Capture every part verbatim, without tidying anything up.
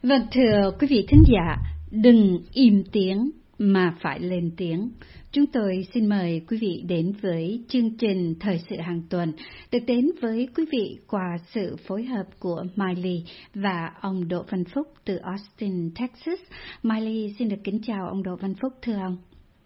Vâng, thưa quý vị thính giả, đừng im tiếng mà phải lên tiếng. Chúng tôi xin mời quý vị đến với chương trình Thời sự hàng tuần, được đến với quý vị qua sự phối hợp của Miley và ông Đỗ Văn Phúc từ Austin, Texas. Miley xin được kính chào ông Đỗ Văn Phúc, thưa ông.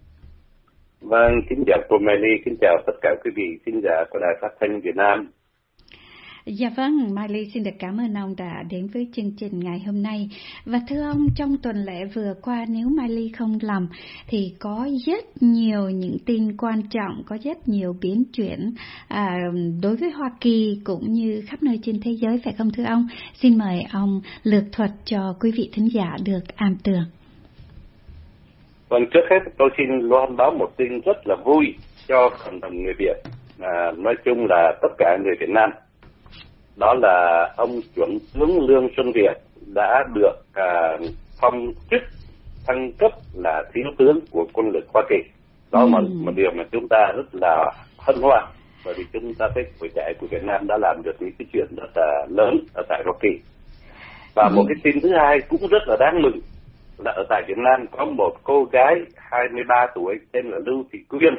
Vâng, kính chào cô Miley, kính chào tất cả quý vị thính giả của Đài Phát thanh Việt Nam. Dạ vâng, Miley xin được cảm ơn ông đã đến với chương trình ngày hôm nay. Và thưa ông, trong tuần lễ vừa qua, nếu Miley không lầm, thì có rất nhiều những tin quan trọng, có rất nhiều biến chuyển à, đối với Hoa Kỳ cũng như khắp nơi trên thế giới, phải không thưa ông? Xin mời ông lược thuật cho quý vị thính giả được am tường. Vâng, trước hết tôi xin loan báo một tin rất là vui cho cộng đồng người Việt, à, nói chung là tất cả người Việt Nam. Đó là ông chuẩn tướng Lương Xuân Việt đã được à, phong chức thăng cấp là thiếu tướng của quân lực Hoa Kỳ. Đó là ừ. một, một điều mà chúng ta rất là hân hoan, bởi vì chúng ta thấy tuổi trẻ của Việt Nam đã làm được những cái chuyện rất là lớn ở tại Hoa Kỳ. Và ừ. một cái tin thứ hai cũng rất là đáng mừng là ở tại Việt Nam có một cô gái hai mươi ba tuổi tên là Lưu Thị Quyên,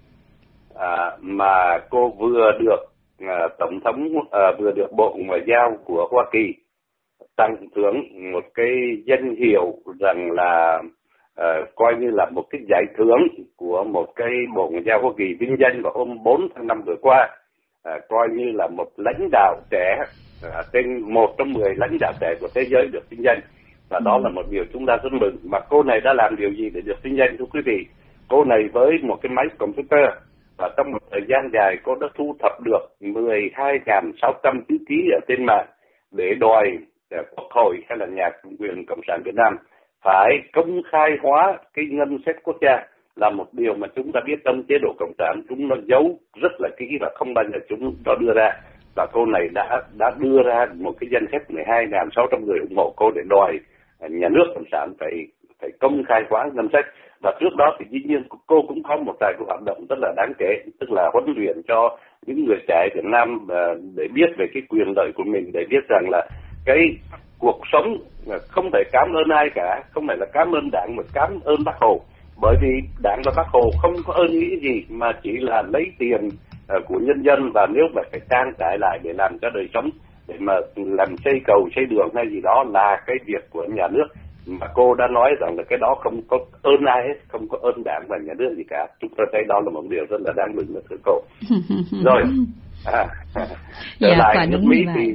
à, mà cô vừa được À, tổng thống à, vừa được Bộ Ngoại giao của Hoa Kỳ tặng thưởng một cái danh hiệu rằng là à, coi như là một cái giải thưởng của một cái Bộ Ngoại giao Hoa Kỳ vinh danh vào hôm bốn tháng năm vừa qua, à, coi như là một lãnh đạo trẻ à, trên một trong mười lãnh đạo trẻ của thế giới được vinh danh, và đó là một điều chúng ta rất mừng. Mà cô này đã làm điều gì để được vinh danh thưa quý vị? Cô này với một cái máy computer, và trong một thời gian dài cô đã thu thập được mười hai nghìn sáu trăm chữ ký ở trên mạng để đòi Quốc hội hay là nhà quyền Cộng sản Việt Nam phải công khai hóa cái ngân sách quốc gia, là một điều mà chúng ta biết trong chế độ Cộng sản chúng nó giấu rất là kỹ và không bao giờ chúng nó đưa ra. Và cô này đã đã đưa ra một cái danh sách mười hai nghìn sáu trăm người ủng hộ cô để đòi nhà nước Cộng sản phải phải công khai hóa ngân sách. Và trước đó thì dĩ nhiên cô cũng có một vài hoạt động rất là đáng kể, tức là huấn luyện cho những người trẻ Việt Nam để biết về cái quyền lợi của mình, để biết rằng là cái cuộc sống không thể cảm ơn ai cả, không phải là cảm ơn Đảng mà cảm ơn Bác Hồ, bởi vì Đảng và Bác Hồ không có ơn nghĩa gì mà chỉ là lấy tiền của nhân dân, và nếu mà phải trang trải lại để làm cho đời sống, để mà làm xây cầu xây đường hay gì đó là cái việc của nhà nước. Mà cô đã nói rằng là cái đó không có ơn ai hết, không có ơn Đảng và nhà nước gì cả. Chúng ta thấy đó là một điều rất là đáng mừng đó thưa cô. Rồi, à, trở dạ, lại nước Mỹ thì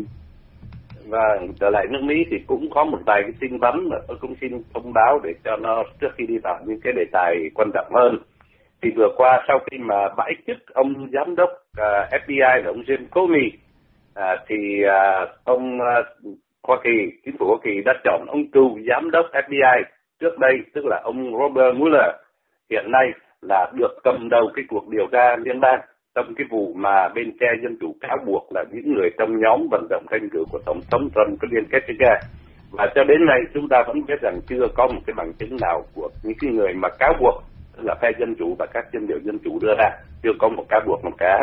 và trở lại nước Mỹ thì cũng có một vài cái tin vắn mà tôi cũng xin thông báo để cho nó trước khi đi vào những cái đề tài quan trọng hơn. Thì vừa qua sau khi mà bãi chức ông giám đốc uh, ép bê i là ông James Comey, uh, thì uh, ông uh, Hoa Kỳ, chính phủ Hoa Kỳ đã chọn ông cựu giám đốc ép bê i trước đây, tức là ông Robert Mueller, hiện nay là được cầm đầu cái cuộc điều tra liên bang trong cái vụ mà bên phe Dân Chủ cáo buộc là những người trong nhóm vận động tranh cử của Tổng thống Trump có liên kết với Nga. Và cho đến nay chúng ta vẫn biết rằng chưa có một cái bằng chứng nào của những cái người mà cáo buộc, tức là phe Dân Chủ và các dân biểu Dân Chủ đưa ra, chưa có một cáo buộc nào cả.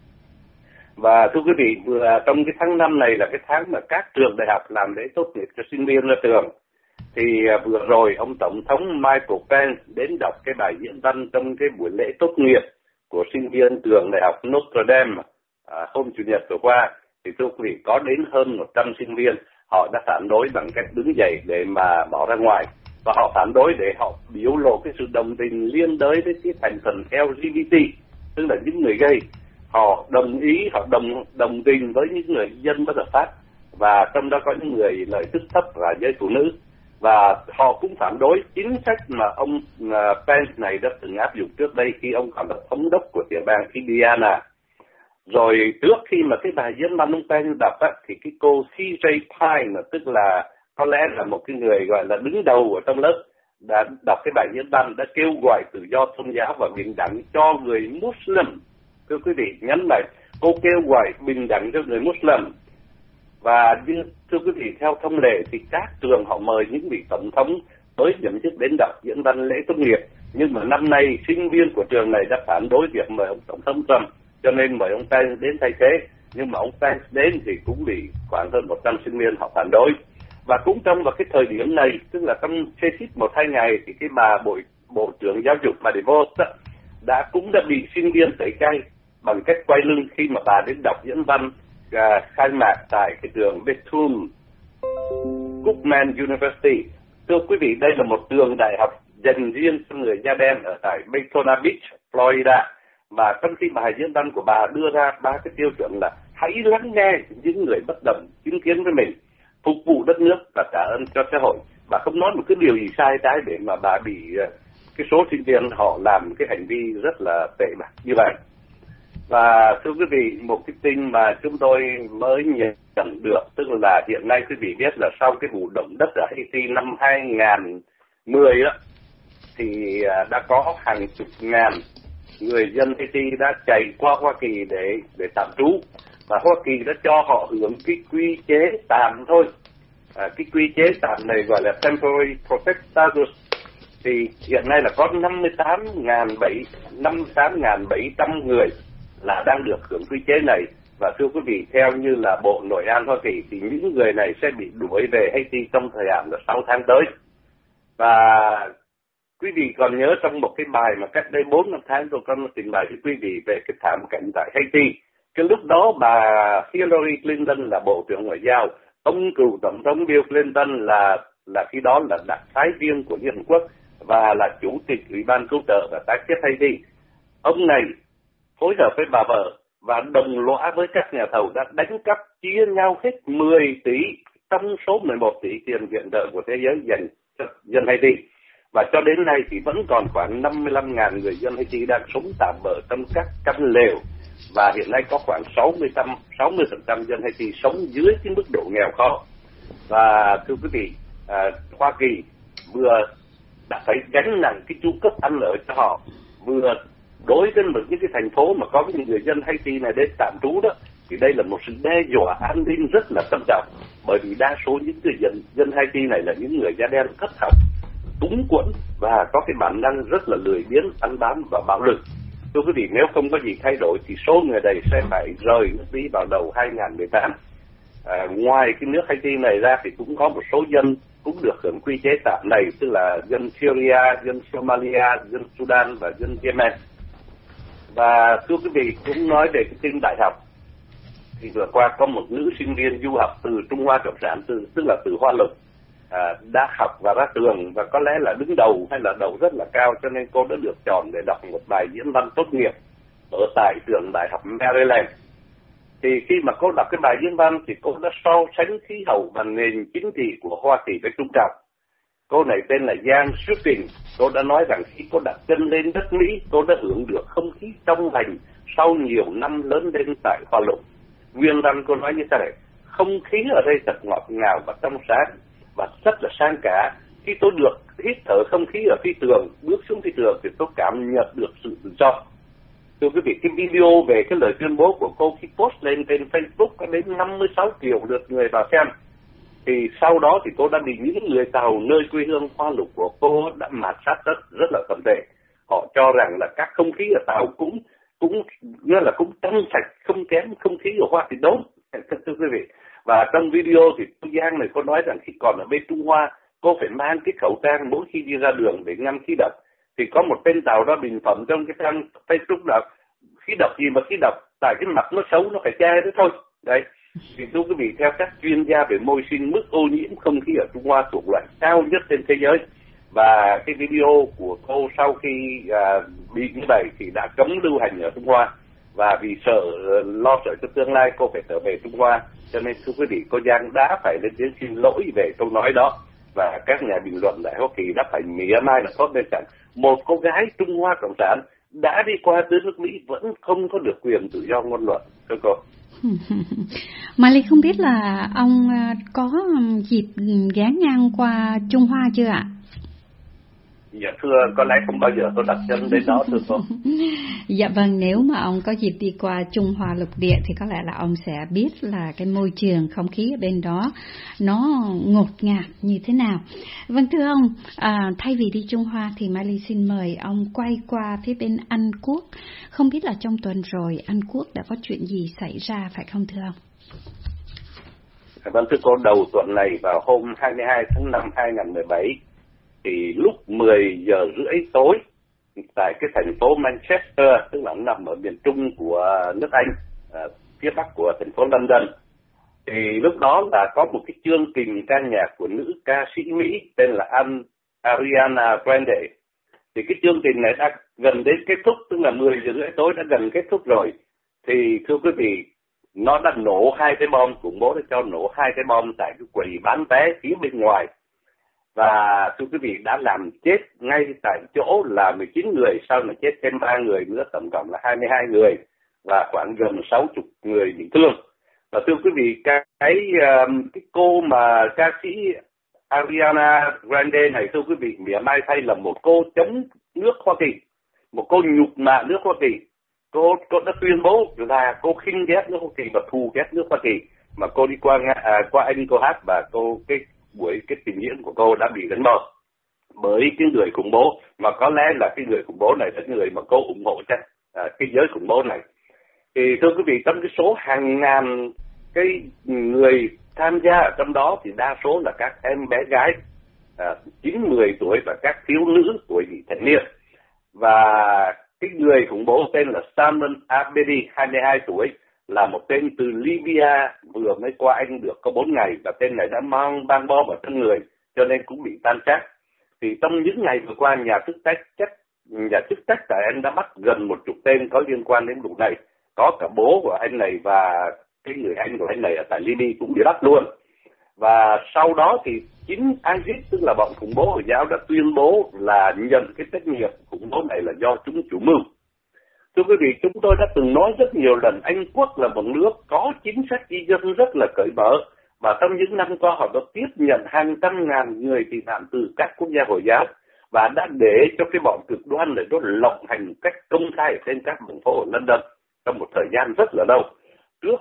Và thưa quý vị, vừa trong cái tháng năm này là cái tháng mà các trường đại học làm lễ tốt nghiệp cho sinh viên ra trường. Thì vừa rồi ông Tổng thống Michael Pence đến đọc cái bài diễn văn trong cái buổi lễ tốt nghiệp của sinh viên trường đại học Notre Dame à, hôm Chủ nhật vừa qua. Thì thưa quý vị, có đến hơn một trăm sinh viên họ đã phản đối bằng cách đứng dậy để mà bỏ ra ngoài. Và họ phản đối để họ biểu lộ cái sự đồng tình liên đới với cái thành phần lờ giê bê tê, tức là những người gay. Họ đồng ý, họ đồng đồng tình với những người dân bất hợp pháp, và trong đó có những người lợi tức thấp và giới phụ nữ. Và họ cũng phản đối chính sách mà ông uh, Pence này đã từng áp dụng trước đây khi ông còn là thống đốc của tiểu bang Indiana. Rồi trước khi mà cái bài diễn văn ông Pence đọc á, thì cái cô xê jay Pine, tức là có lẽ là một cái người gọi là đứng đầu ở trong lớp, đã đọc cái bài diễn văn, đã kêu gọi tự do tôn giáo và bình đẳng cho người Muslim. Thưa quý vị, nhấn mạnh cô kêu gọi bình đẳng cho người Muslim. Và như thưa quý vị, theo thông lệ thì các trường họ mời những vị tổng thống tới nhậm chức đến đọc diễn văn lễ tốt nghiệp. Nhưng mà năm nay sinh viên của trường này đã phản đối việc mời ông tổng thống Trump, cho nên mời ông Pence đến thay thế. Nhưng mà ông Pence đến thì cũng bị khoảng hơn một trăm sinh viên họ phản đối. Và cũng trong vào cái thời điểm này, tức là trong xê xít một hai ngày, thì cái bà bộ bộ trưởng giáo dục bà DeVos đã cũng đã bị sinh viên tẩy chay bằng cách quay lưng khi mà bà đến đọc diễn văn à, khai mạc tại cái trường Bethune Cookman University. Thưa quý vị, đây là một trường đại học dành riêng cho người da đen ở tại Daytona Beach, Florida. Và trong khi bài diễn văn của bà đưa ra ba cái tiêu chuẩn là hãy lắng nghe những người bất đồng chứng kiến với mình, phục vụ đất nước và trả ơn cho xã hội. Bà không nói một cái điều gì sai trái để mà bà bị cái số sinh viên họ làm cái hành vi rất là tệ bạc như vậy. Và thưa quý vị, một cái tin mà chúng tôi mới nhận được, tức là hiện nay quý vị biết là sau cái vụ động đất ở Haiti năm hai nghìn mười đó, thì đã có hàng chục ngàn người dân Haiti đã chạy qua Hoa Kỳ để để tạm trú, và Hoa Kỳ đã cho họ hưởng cái quy chế tạm thôi. À, cái quy chế tạm này gọi là temporary protected status. Thì hiện nay là có năm mươi tám nghìn bảy trăm người là đang được hưởng quy chế này. Và thưa quý vị, theo như là Bộ Nội an Hoa Kỳ thì những người này sẽ bị đuổi về Haiti trong thời hạn là sáu tháng tới. Và quý vị còn nhớ trong một cái bài mà cách đây bốn năm tháng tôi có trình bày với quý vị về cái thảm cảnh tại Haiti. Cái lúc đó bà Hillary Clinton là Bộ trưởng Ngoại giao, ông cựu Tổng thống Bill Clinton là là khi đó là đặc phái viên của Liên Hợp Quốc và là chủ tịch Ủy ban cứu trợ và tái thiết Haiti. Ông này phối hợp với bà vợ và đồng lõa với các nhà thầu đã đánh cắp chia nhau hết mười tỷ trong số mười một tỷ tiền viện trợ của thế giới dành cho dân Haiti. Và cho đến nay thì vẫn còn khoảng năm mươi lăm nghìn người dân Haiti đang sống tạm bợ trong các căn lều. Và hiện nay có khoảng sáu mươi phần trăm dân Haiti sống dưới cái mức độ nghèo khó. Và thưa quý vị, à, Hoa Kỳ vừa đã phải gánh nặng cái chu cấp ăn ở cho họ, vừa đối với một những cái thành phố mà có những người dân Haiti này đến tạm trú đó, thì đây là một sự đe dọa an ninh rất là trầm trọng, bởi vì đa số những người dân dân Haiti này là những người da đen thất học, túng quẫn và có cái bản năng rất là lười biếng, ăn bám và bạo lực. Thưa quý vị, nếu không có gì thay đổi thì số người này sẽ phải rời nước Mỹ vào đầu hai nghìn mười tám. À, ngoài cái nước Haiti này ra thì cũng có một số dân cũng được hưởng quy chế tạm này, tức là dân Syria, dân Somalia, dân Sudan và dân Yemen. Và thưa quý vị, cũng nói về cái tin đại học, thì vừa qua có một nữ sinh viên du học từ Trung Hoa Cộng sản, từ, tức là từ Hoa Lục, à, đã học và ra trường và có lẽ là đứng đầu hay là đầu rất là cao, cho nên cô đã được chọn để đọc một bài diễn văn tốt nghiệp ở tại trường đại học Maryland. Thì khi mà cô đọc cái bài diễn văn thì cô đã so sánh khí hậu và nền chính trị của Hoa Kỳ với Trung Cộng. Cô này tên là Giang Shuffin. Cô đã nói rằng khi cô đặt chân lên đất Mỹ, cô đã hưởng được không khí trong lành sau nhiều năm lớn lên tại Hoa Lục. Nguyên văn cô nói như thế này: không khí ở đây thật ngọt ngào và trong sáng và rất là sang cả. Khi tôi được hít thở không khí ở phi tường, bước xuống phi tường thì tôi cảm nhận được sự tự do. Thưa quý vị, cái video về cái lời tuyên bố của cô khi post lên trên Facebook có đến năm mươi sáu triệu lượt người vào xem. Thì sau đó thì cô đã bị những người Tàu nơi quê hương Hoa Lục của cô đã mạt sát rất rất là tầm tệ. Họ cho rằng là các không khí ở Tàu cũng cũng như là cũng trong sạch, không kém không khí ở Hoa thì đúng. Thưa quý vị, và trong video thì cô Giang này cô nói rằng khi còn ở bên Trung Hoa, cô phải mang cái khẩu trang mỗi khi đi ra đường để ngăn khí độc. Thì có một tên Tàu đó bình phẩm trong cái trang Facebook là khí độc gì mà khí độc, tại cái mặt nó xấu nó phải che đó thôi. Đấy. Thì thưa quý vị, theo các chuyên gia về môi sinh, mức ô nhiễm không khí ở Trung Hoa thuộc loại cao nhất trên thế giới. Và cái video của cô sau khi à, bị như vậy thì đã cấm lưu hành ở Trung Hoa. Và vì sợ, lo sợ cho tương lai cô phải trở về Trung Hoa, cho nên thưa quý vị, cô Giang đã phải lên tiếng xin lỗi về câu nói đó. Và các nhà bình luận tại Hoa Kỳ đã phải mỉa mai là tốt bên cạnh một cô gái Trung Hoa Cộng sản đã đi qua tới nước Mỹ vẫn không có được quyền tự do ngôn luận. Thưa cô. Miley không biết là ông có dịp ghé ngang qua Trung Hoa chưa ạ? Dạ thưa, có lẽ không bao giờ tôi đặt chân đến đó thưa cô. Dạ vâng, nếu mà ông có dịp đi qua Trung Hoa lục địa thì có lẽ là ông sẽ biết là cái môi trường, không khí ở bên đó nó ngột ngạt như thế nào. Vâng thưa ông, à, thay vì đi Trung Hoa thì Miley xin mời ông quay qua phía bên Anh Quốc. Không biết là trong tuần rồi Anh Quốc đã có chuyện gì xảy ra phải không thưa ông? Vâng thưa cô, đầu tuần này vào hôm hai mươi hai tháng năm năm hai nghìn không trăm mười bảy thì lúc mười giờ rưỡi tối tại cái thành phố Manchester, tức là nằm ở miền trung của nước Anh, à, phía bắc của thành phố London, thì lúc đó là có một cái chương trình ca nhạc của nữ ca sĩ Mỹ tên là Ariana Grande. Thì cái chương trình này đã gần đến kết thúc, tức là mười giờ rưỡi tối đã gần kết thúc rồi. Thì thưa quý vị, nó đã nổ hai cái bom, khủng bố đã cho nổ hai cái bom tại cái quầy bán vé phía bên ngoài. Và thưa quý vị, đã làm chết ngay tại chỗ là mười chín người, sau này chết thêm ba người nữa, tổng cộng là hai mươi hai người và khoảng gần sáu mươi người bị thương. Và thưa quý vị, cái cái, cái cô mà ca sĩ Ariana Grande này, thưa quý vị, mỉa mai thay là một cô chống nước Hoa Kỳ, một cô nhục mạ nước Hoa Kỳ. Cô, cô đã tuyên bố là cô khinh ghét nước Hoa Kỳ và thù ghét nước Hoa Kỳ, mà cô đi qua à, qua Anh cô hát, và cô cái buổi cái trình diễn của cô đã bị đánh bỏ bởi cái người khủng bố, mà có lẽ là cái người khủng bố này là người mà cô ủng hộ chắc à, cái giới khủng bố này. Thì thưa quý vị, trong cái số hàng ngàn cái người tham gia ở trong đó thì đa số là các em bé gái à, chín mười tuổi và các thiếu nữ tuổi vị thành niên. Và cái người khủng bố tên là Salman Abedi, hai mươi hai tuổi, là một tên từ Libya, vừa mới qua Anh được có bốn ngày, và tên này đã mang băng bom ở trong người cho nên cũng bị tan xác. Thì trong những ngày vừa qua, nhà chức trách chắc nhà chức trách tại Anh đã bắt gần một chục tên có liên quan đến vụ này, có cả bố của anh này và cái người anh của anh này ở tại Libya cũng bị bắt luôn. Và sau đó thì chính ISIS, tức là bọn khủng bố Hồi giáo, đã tuyên bố là nhận cái trách nhiệm khủng bố này là do chúng chủ mưu. Thưa quý vị, chúng tôi đã từng nói rất nhiều lần, Anh Quốc là một nước có chính sách di dân rất là cởi mở, và trong những năm qua họ đã tiếp nhận hàng trăm ngàn người tị nạn từ các quốc gia Hồi giáo, và đã để cho cái bọn cực đoan này nó lộng hành cách công khai trên các đường phố ở London trong một thời gian rất là lâu. Trước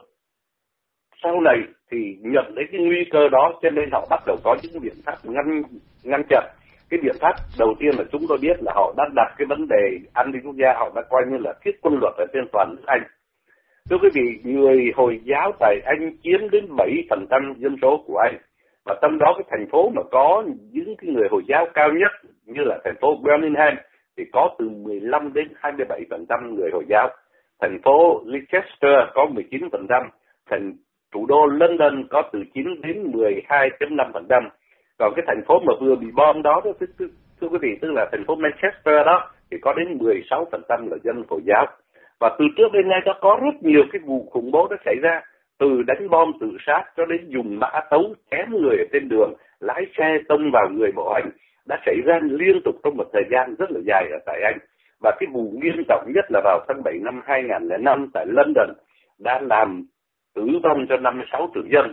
sau này thì nhận đến cái nguy cơ đó, cho nên họ bắt đầu có những biện pháp ngăn ngăn chặn. Cái biện pháp đầu tiên là chúng tôi biết là họ đã đặt cái vấn đề an ninh quốc gia, họ đã coi như là thiết quân luật ở trên toàn nước Anh. Thưa quý vị, người Hồi giáo tại Anh chiếm đến bảy phần trăm dân số của Anh, và trong đó cái thành phố mà có những cái người Hồi giáo cao nhất như là thành phố Birmingham thì có từ mười lăm đến hai mươi bảy phần trăm người Hồi giáo, thành phố Leicester có mười chín phần trăm, thành thủ đô London có từ chín đến mười hai phẩy năm phần trăm. Còn cái thành phố mà vừa bị bom đó, đó thưa, thưa, thưa quý vị, tức là thành phố Manchester đó, thì có đến mười sáu phần trăm là dân Hồi giáo. Và từ trước đến nay đã có rất nhiều cái vụ khủng bố đã xảy ra, từ đánh bom tự sát cho đến dùng mã tấu chém người ở trên đường, lái xe tông vào người bộ hành, đã xảy ra liên tục trong một thời gian rất là dài ở tại Anh. Và cái vụ nghiêm trọng nhất là vào tháng bảy năm hai nghìn không trăm lẻ năm tại London đã làm tử vong cho năm mươi sáu thường dân.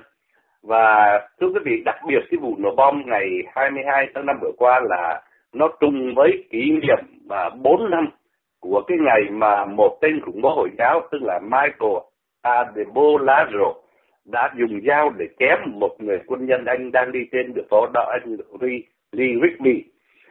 Và thưa quý vị, đặc biệt cái vụ nổ bom ngày hai mươi hai tháng năm vừa qua là nó trùng với kỷ niệm mà bốn năm của cái ngày mà một tên khủng bố Hồi giáo, tức là Michael Adebolajo, đã dùng dao để chém một người quân nhân Anh đang đi trên đường phố đó, anh Lee Rigby.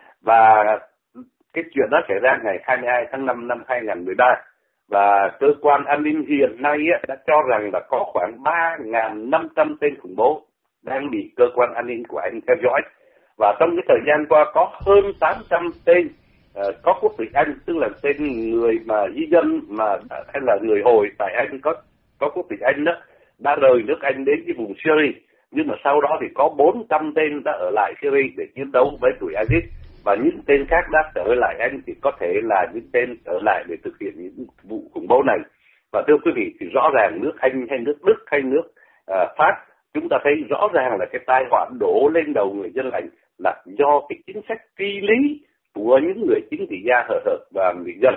Và cái chuyện đó xảy ra ngày hai mươi hai tháng năm năm hai nghìn không trăm mười ba. Và cơ quan an ninh hiện nay đã cho rằng là có khoảng ba nghìn năm trăm tên khủng bố đang bị cơ quan an ninh của Anh theo dõi. Và trong cái thời gian qua có hơn tám trăm tên uh, có quốc tịch Anh, tức là tên người mà di dân mà hay là người Hồi tại Anh có có quốc tịch Anh đó, đã rời nước Anh đến cái vùng Syria. Nhưng mà sau đó thì có bốn trăm tên đã ở lại Syria để chiến đấu với tụi ISIS, và những tên khác đã trở lại Anh thì có thể là những tên trở lại để thực hiện những vụ khủng bố này. Và thưa quý vị, thì rõ ràng nước Anh hay nước Đức hay nước uh, Pháp, chúng ta thấy rõ ràng là cái tai họa đổ lên đầu người dân Anh là do cái chính sách phi lý của những người chính trị gia hờ hợt và người dân.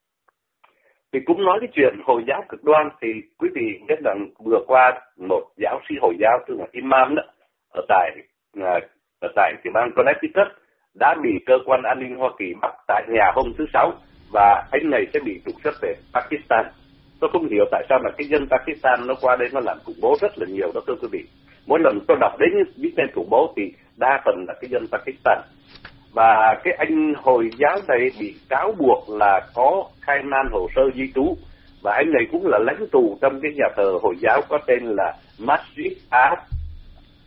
Thì cũng nói cái chuyện Hồi giáo cực đoan, thì quý vị biết rằng vừa qua một giáo sĩ Hồi giáo, tức là Imam đó, ở tại uh, ở tại tiểu bang Connecticut đã bị cơ quan an ninh Hoa Kỳ bắt tại nhà hôm thứ Sáu, và anh này sẽ bị trục xuất về Pakistan. Tôi không hiểu tại sao mà cái dân Pakistan nó qua đây nó làm khủng bố rất là nhiều đó thưa quý vị. Mỗi lần tôi đọc đến những tên khủng bố thì đa phần là cái dân Pakistan. Và cái anh Hồi giáo này bị cáo buộc là có khai man hồ sơ di trú, và anh này cũng là lãnh tù trong cái nhà thờ Hồi giáo có tên là Masjid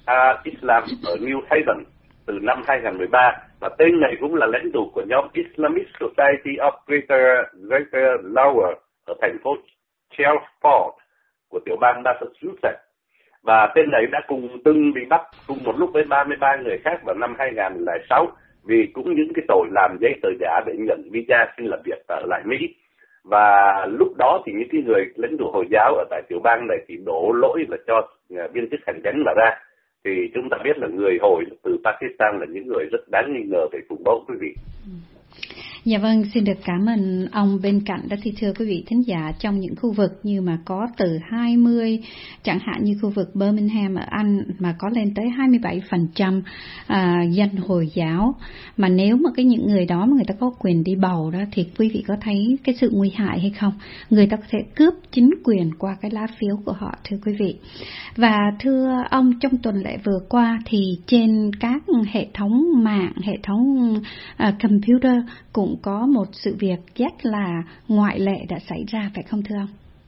al-Islam ở New Haven từ năm hai không một ba, và tên này cũng là lãnh tụ của nhóm Islamic Society of Greater, Greater Lower ở thành phố Chelmsford của tiểu bang Massachusetts. Và tên này đã cùng từng bị bắt cùng một lúc với ba mươi ba người khác vào năm hai không không sáu vì cũng những cái tội làm giấy tờ giả để nhận visa xin làm việc ở lại Mỹ. Và lúc đó thì những cái người lãnh tụ Hồi giáo ở tại tiểu bang này thì đổ lỗi là cho viên chức hành chánh mà ra. Thì chúng ta biết là người Hồi từ Pakistan là những người rất đáng nghi ngờ về khủng bố, quý vị. Dạ vâng, xin được cảm ơn ông. Bên cạnh đó thì thưa quý vị thính giả, trong những khu vực như mà có từ hai mươi, chẳng hạn như khu vực Birmingham ở Anh mà có lên tới hai mươi bảy phần trăm à, dân Hồi giáo, mà nếu mà cái những người đó mà người ta có quyền đi bầu đó thì quý vị có thấy cái sự nguy hại hay không? Người ta có thể cướp chính quyền qua cái lá phiếu của họ, thưa quý vị. Và thưa ông, trong tuần lễ vừa qua thì trên các hệ thống mạng, hệ thống uh, computer cũng có một sự việc rất là ngoại lệ đã xảy ra, phải không thưa ông?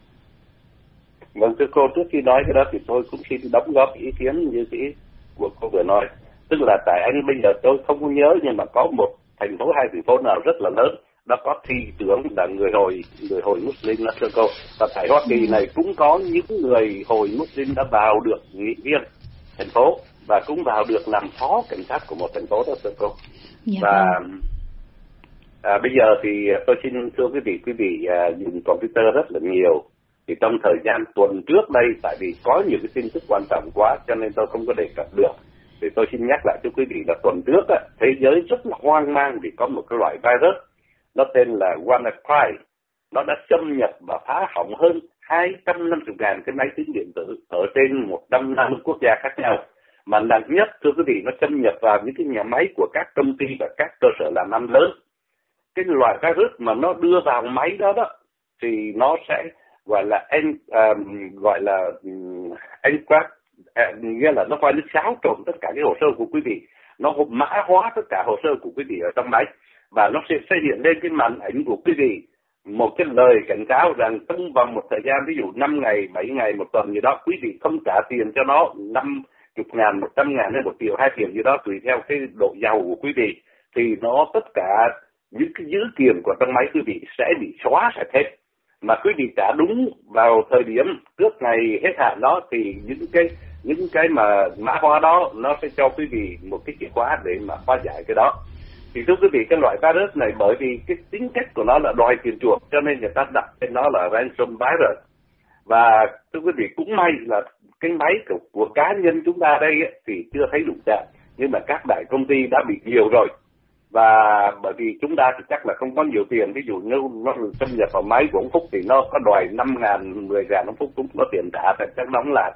Vâng thưa cô, trước khi nói cái đó thì tôi cũng xin đóng góp ý kiến như cái của cô vừa nói. Tức là tại Anh bây giờ tôi không có nhớ, nhưng mà có một thành phố, hai thành phố nào rất là lớn, nó có thị trưởng là người Hồi, người Hồi Muslim đó thưa cô. Và tại Hoa Kỳ này cũng có những người Hồi Muslim đã vào được nghị viên thành phố và cũng vào được làm phó cảnh sát của một thành phố đó thưa cô. Dạ và vâng. À, bây giờ thì tôi xin thưa quý vị, quý vị à, dùng computer rất là nhiều. Thì trong thời gian tuần trước đây, tại vì có nhiều cái tin tức quan trọng quá cho nên tôi không có đề cập được. Thì tôi xin nhắc lại cho quý vị là tuần trước á, thế giới rất là hoang mang vì có một cái loại virus, nó tên là WannaCry. Nó đã xâm nhập và phá hỏng hơn hai trăm năm mươi nghìn cái máy tính điện tử ở trên một trăm năm mươi quốc gia khác nhau. Mà nặng nhất thưa quý vị, nó xâm nhập vào những cái nhà máy của các công ty và các cơ sở làm ăn lớn. Cái loại virus mà nó đưa vào máy đó đó thì nó sẽ gọi là en um, gọi là um, encrypt, uh, nghĩa là nó coi nó xáo trộn tất cả cái hồ sơ của quý vị, nó mã hóa tất cả hồ sơ của quý vị ở trong máy, và nó sẽ xây hiện lên cái màn ảnh của quý vị một cái lời cảnh cáo rằng trong vòng một thời gian ví dụ năm ngày, bảy ngày, một tuần gì đó, quý vị không trả tiền cho nó năm chục ngàn, một trăm ngàn hay một triệu, hai triệu gì đó tùy theo cái độ giàu của quý vị, thì nó tất cả những cái dữ kiện của trong máy quý vị sẽ bị xóa sạch hết. Mà quý vị trả đúng vào thời điểm trước ngày hết hạn đó thì những cái những cái mà mã hóa đó nó sẽ cho quý vị một cái chìa khóa để mà phá giải cái đó. Thì thưa quý vị, cái loại virus này bởi vì cái tính cách của nó là đòi tiền chuộc cho nên người ta đặt tên nó là ransom virus. Và thưa quý vị, cũng may là cái máy của, của cá nhân chúng ta đây ấy, thì chưa thấy đụng chạm, nhưng mà các đại công ty đã bị nhiều rồi. Và bởi vì chúng ta thì chắc là không có nhiều tiền, ví dụ nếu nó xâm nhập vào máy của ông Phúc thì nó có đòi năm ngàn, mười ngàn, ông Phúc cũng có tiền trả, thì chắc nó không làm.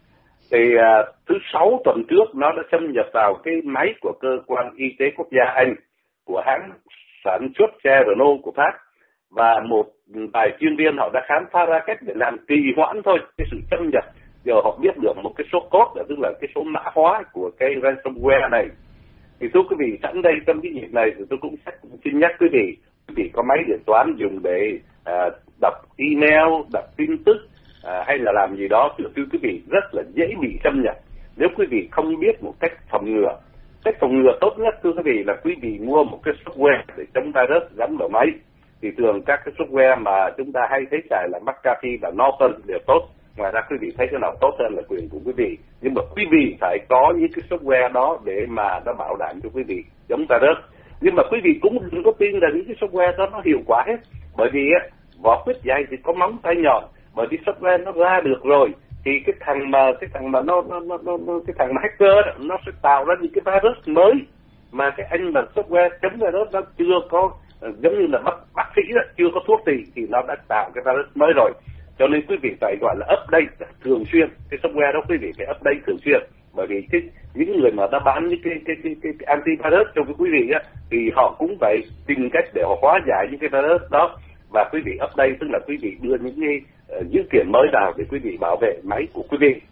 Thì uh, thứ sáu tuần trước nó đã xâm nhập vào cái máy của cơ quan y tế quốc gia Anh, của hãng sản xuất xe Renault của Pháp, và một vài chuyên viên họ đã khám phá ra cách để làm trì hoãn thôi cái sự xâm nhập. Giờ họ biết được một cái số code, tức là cái số mã hóa của cái ransomware này. Thì thưa quý vị, sẵn đây trong cái dịp này thì tôi cũng xin nhắc quý vị, quý vị có máy điện toán dùng để à, đọc email, đọc tin tức à, hay là làm gì đó, thì thưa quý vị rất là dễ bị xâm nhập nếu quý vị không biết một cách phòng ngừa. Cách phòng ngừa tốt nhất thưa quý vị là quý vị mua một cái software để chống virus gắn vào máy. Thì thường các cái software mà chúng ta hay thấy xài là McAfee và Norton đều tốt. Ngoài ra quý vị thấy cái nào tốt hơn là quyền của quý vị. Nhưng mà quý vị phải có những cái software đó để mà nó bảo đảm cho quý vị chống virus. Nhưng mà quý vị cũng đừng có tin là những cái software đó nó hiệu quả hết. Bởi vì á, vỏ quýt dày thì có móng tay nhọn. Bởi vì software nó ra được rồi thì cái thằng mà cái thằng mà nó nó nó, nó cái thằng mà hacker đó, nó sẽ tạo ra những cái virus mới mà cái anh mà software chống virus nó chưa có, giống như là bác, bác sĩ đó, chưa có thuốc gì thì nó đã tạo cái virus mới rồi. Cho nên quý vị phải gọi là update thường xuyên, cái software đó quý vị phải update thường xuyên. Bởi vì cái, những người mà đã bán những cái, cái, cái, cái, cái antivirus cho quý vị á, thì họ cũng phải tìm cách để họ hóa giải những cái virus đó. Và quý vị update tức là quý vị đưa những cái uh, dữ kiện mới vào để quý vị bảo vệ máy của quý vị.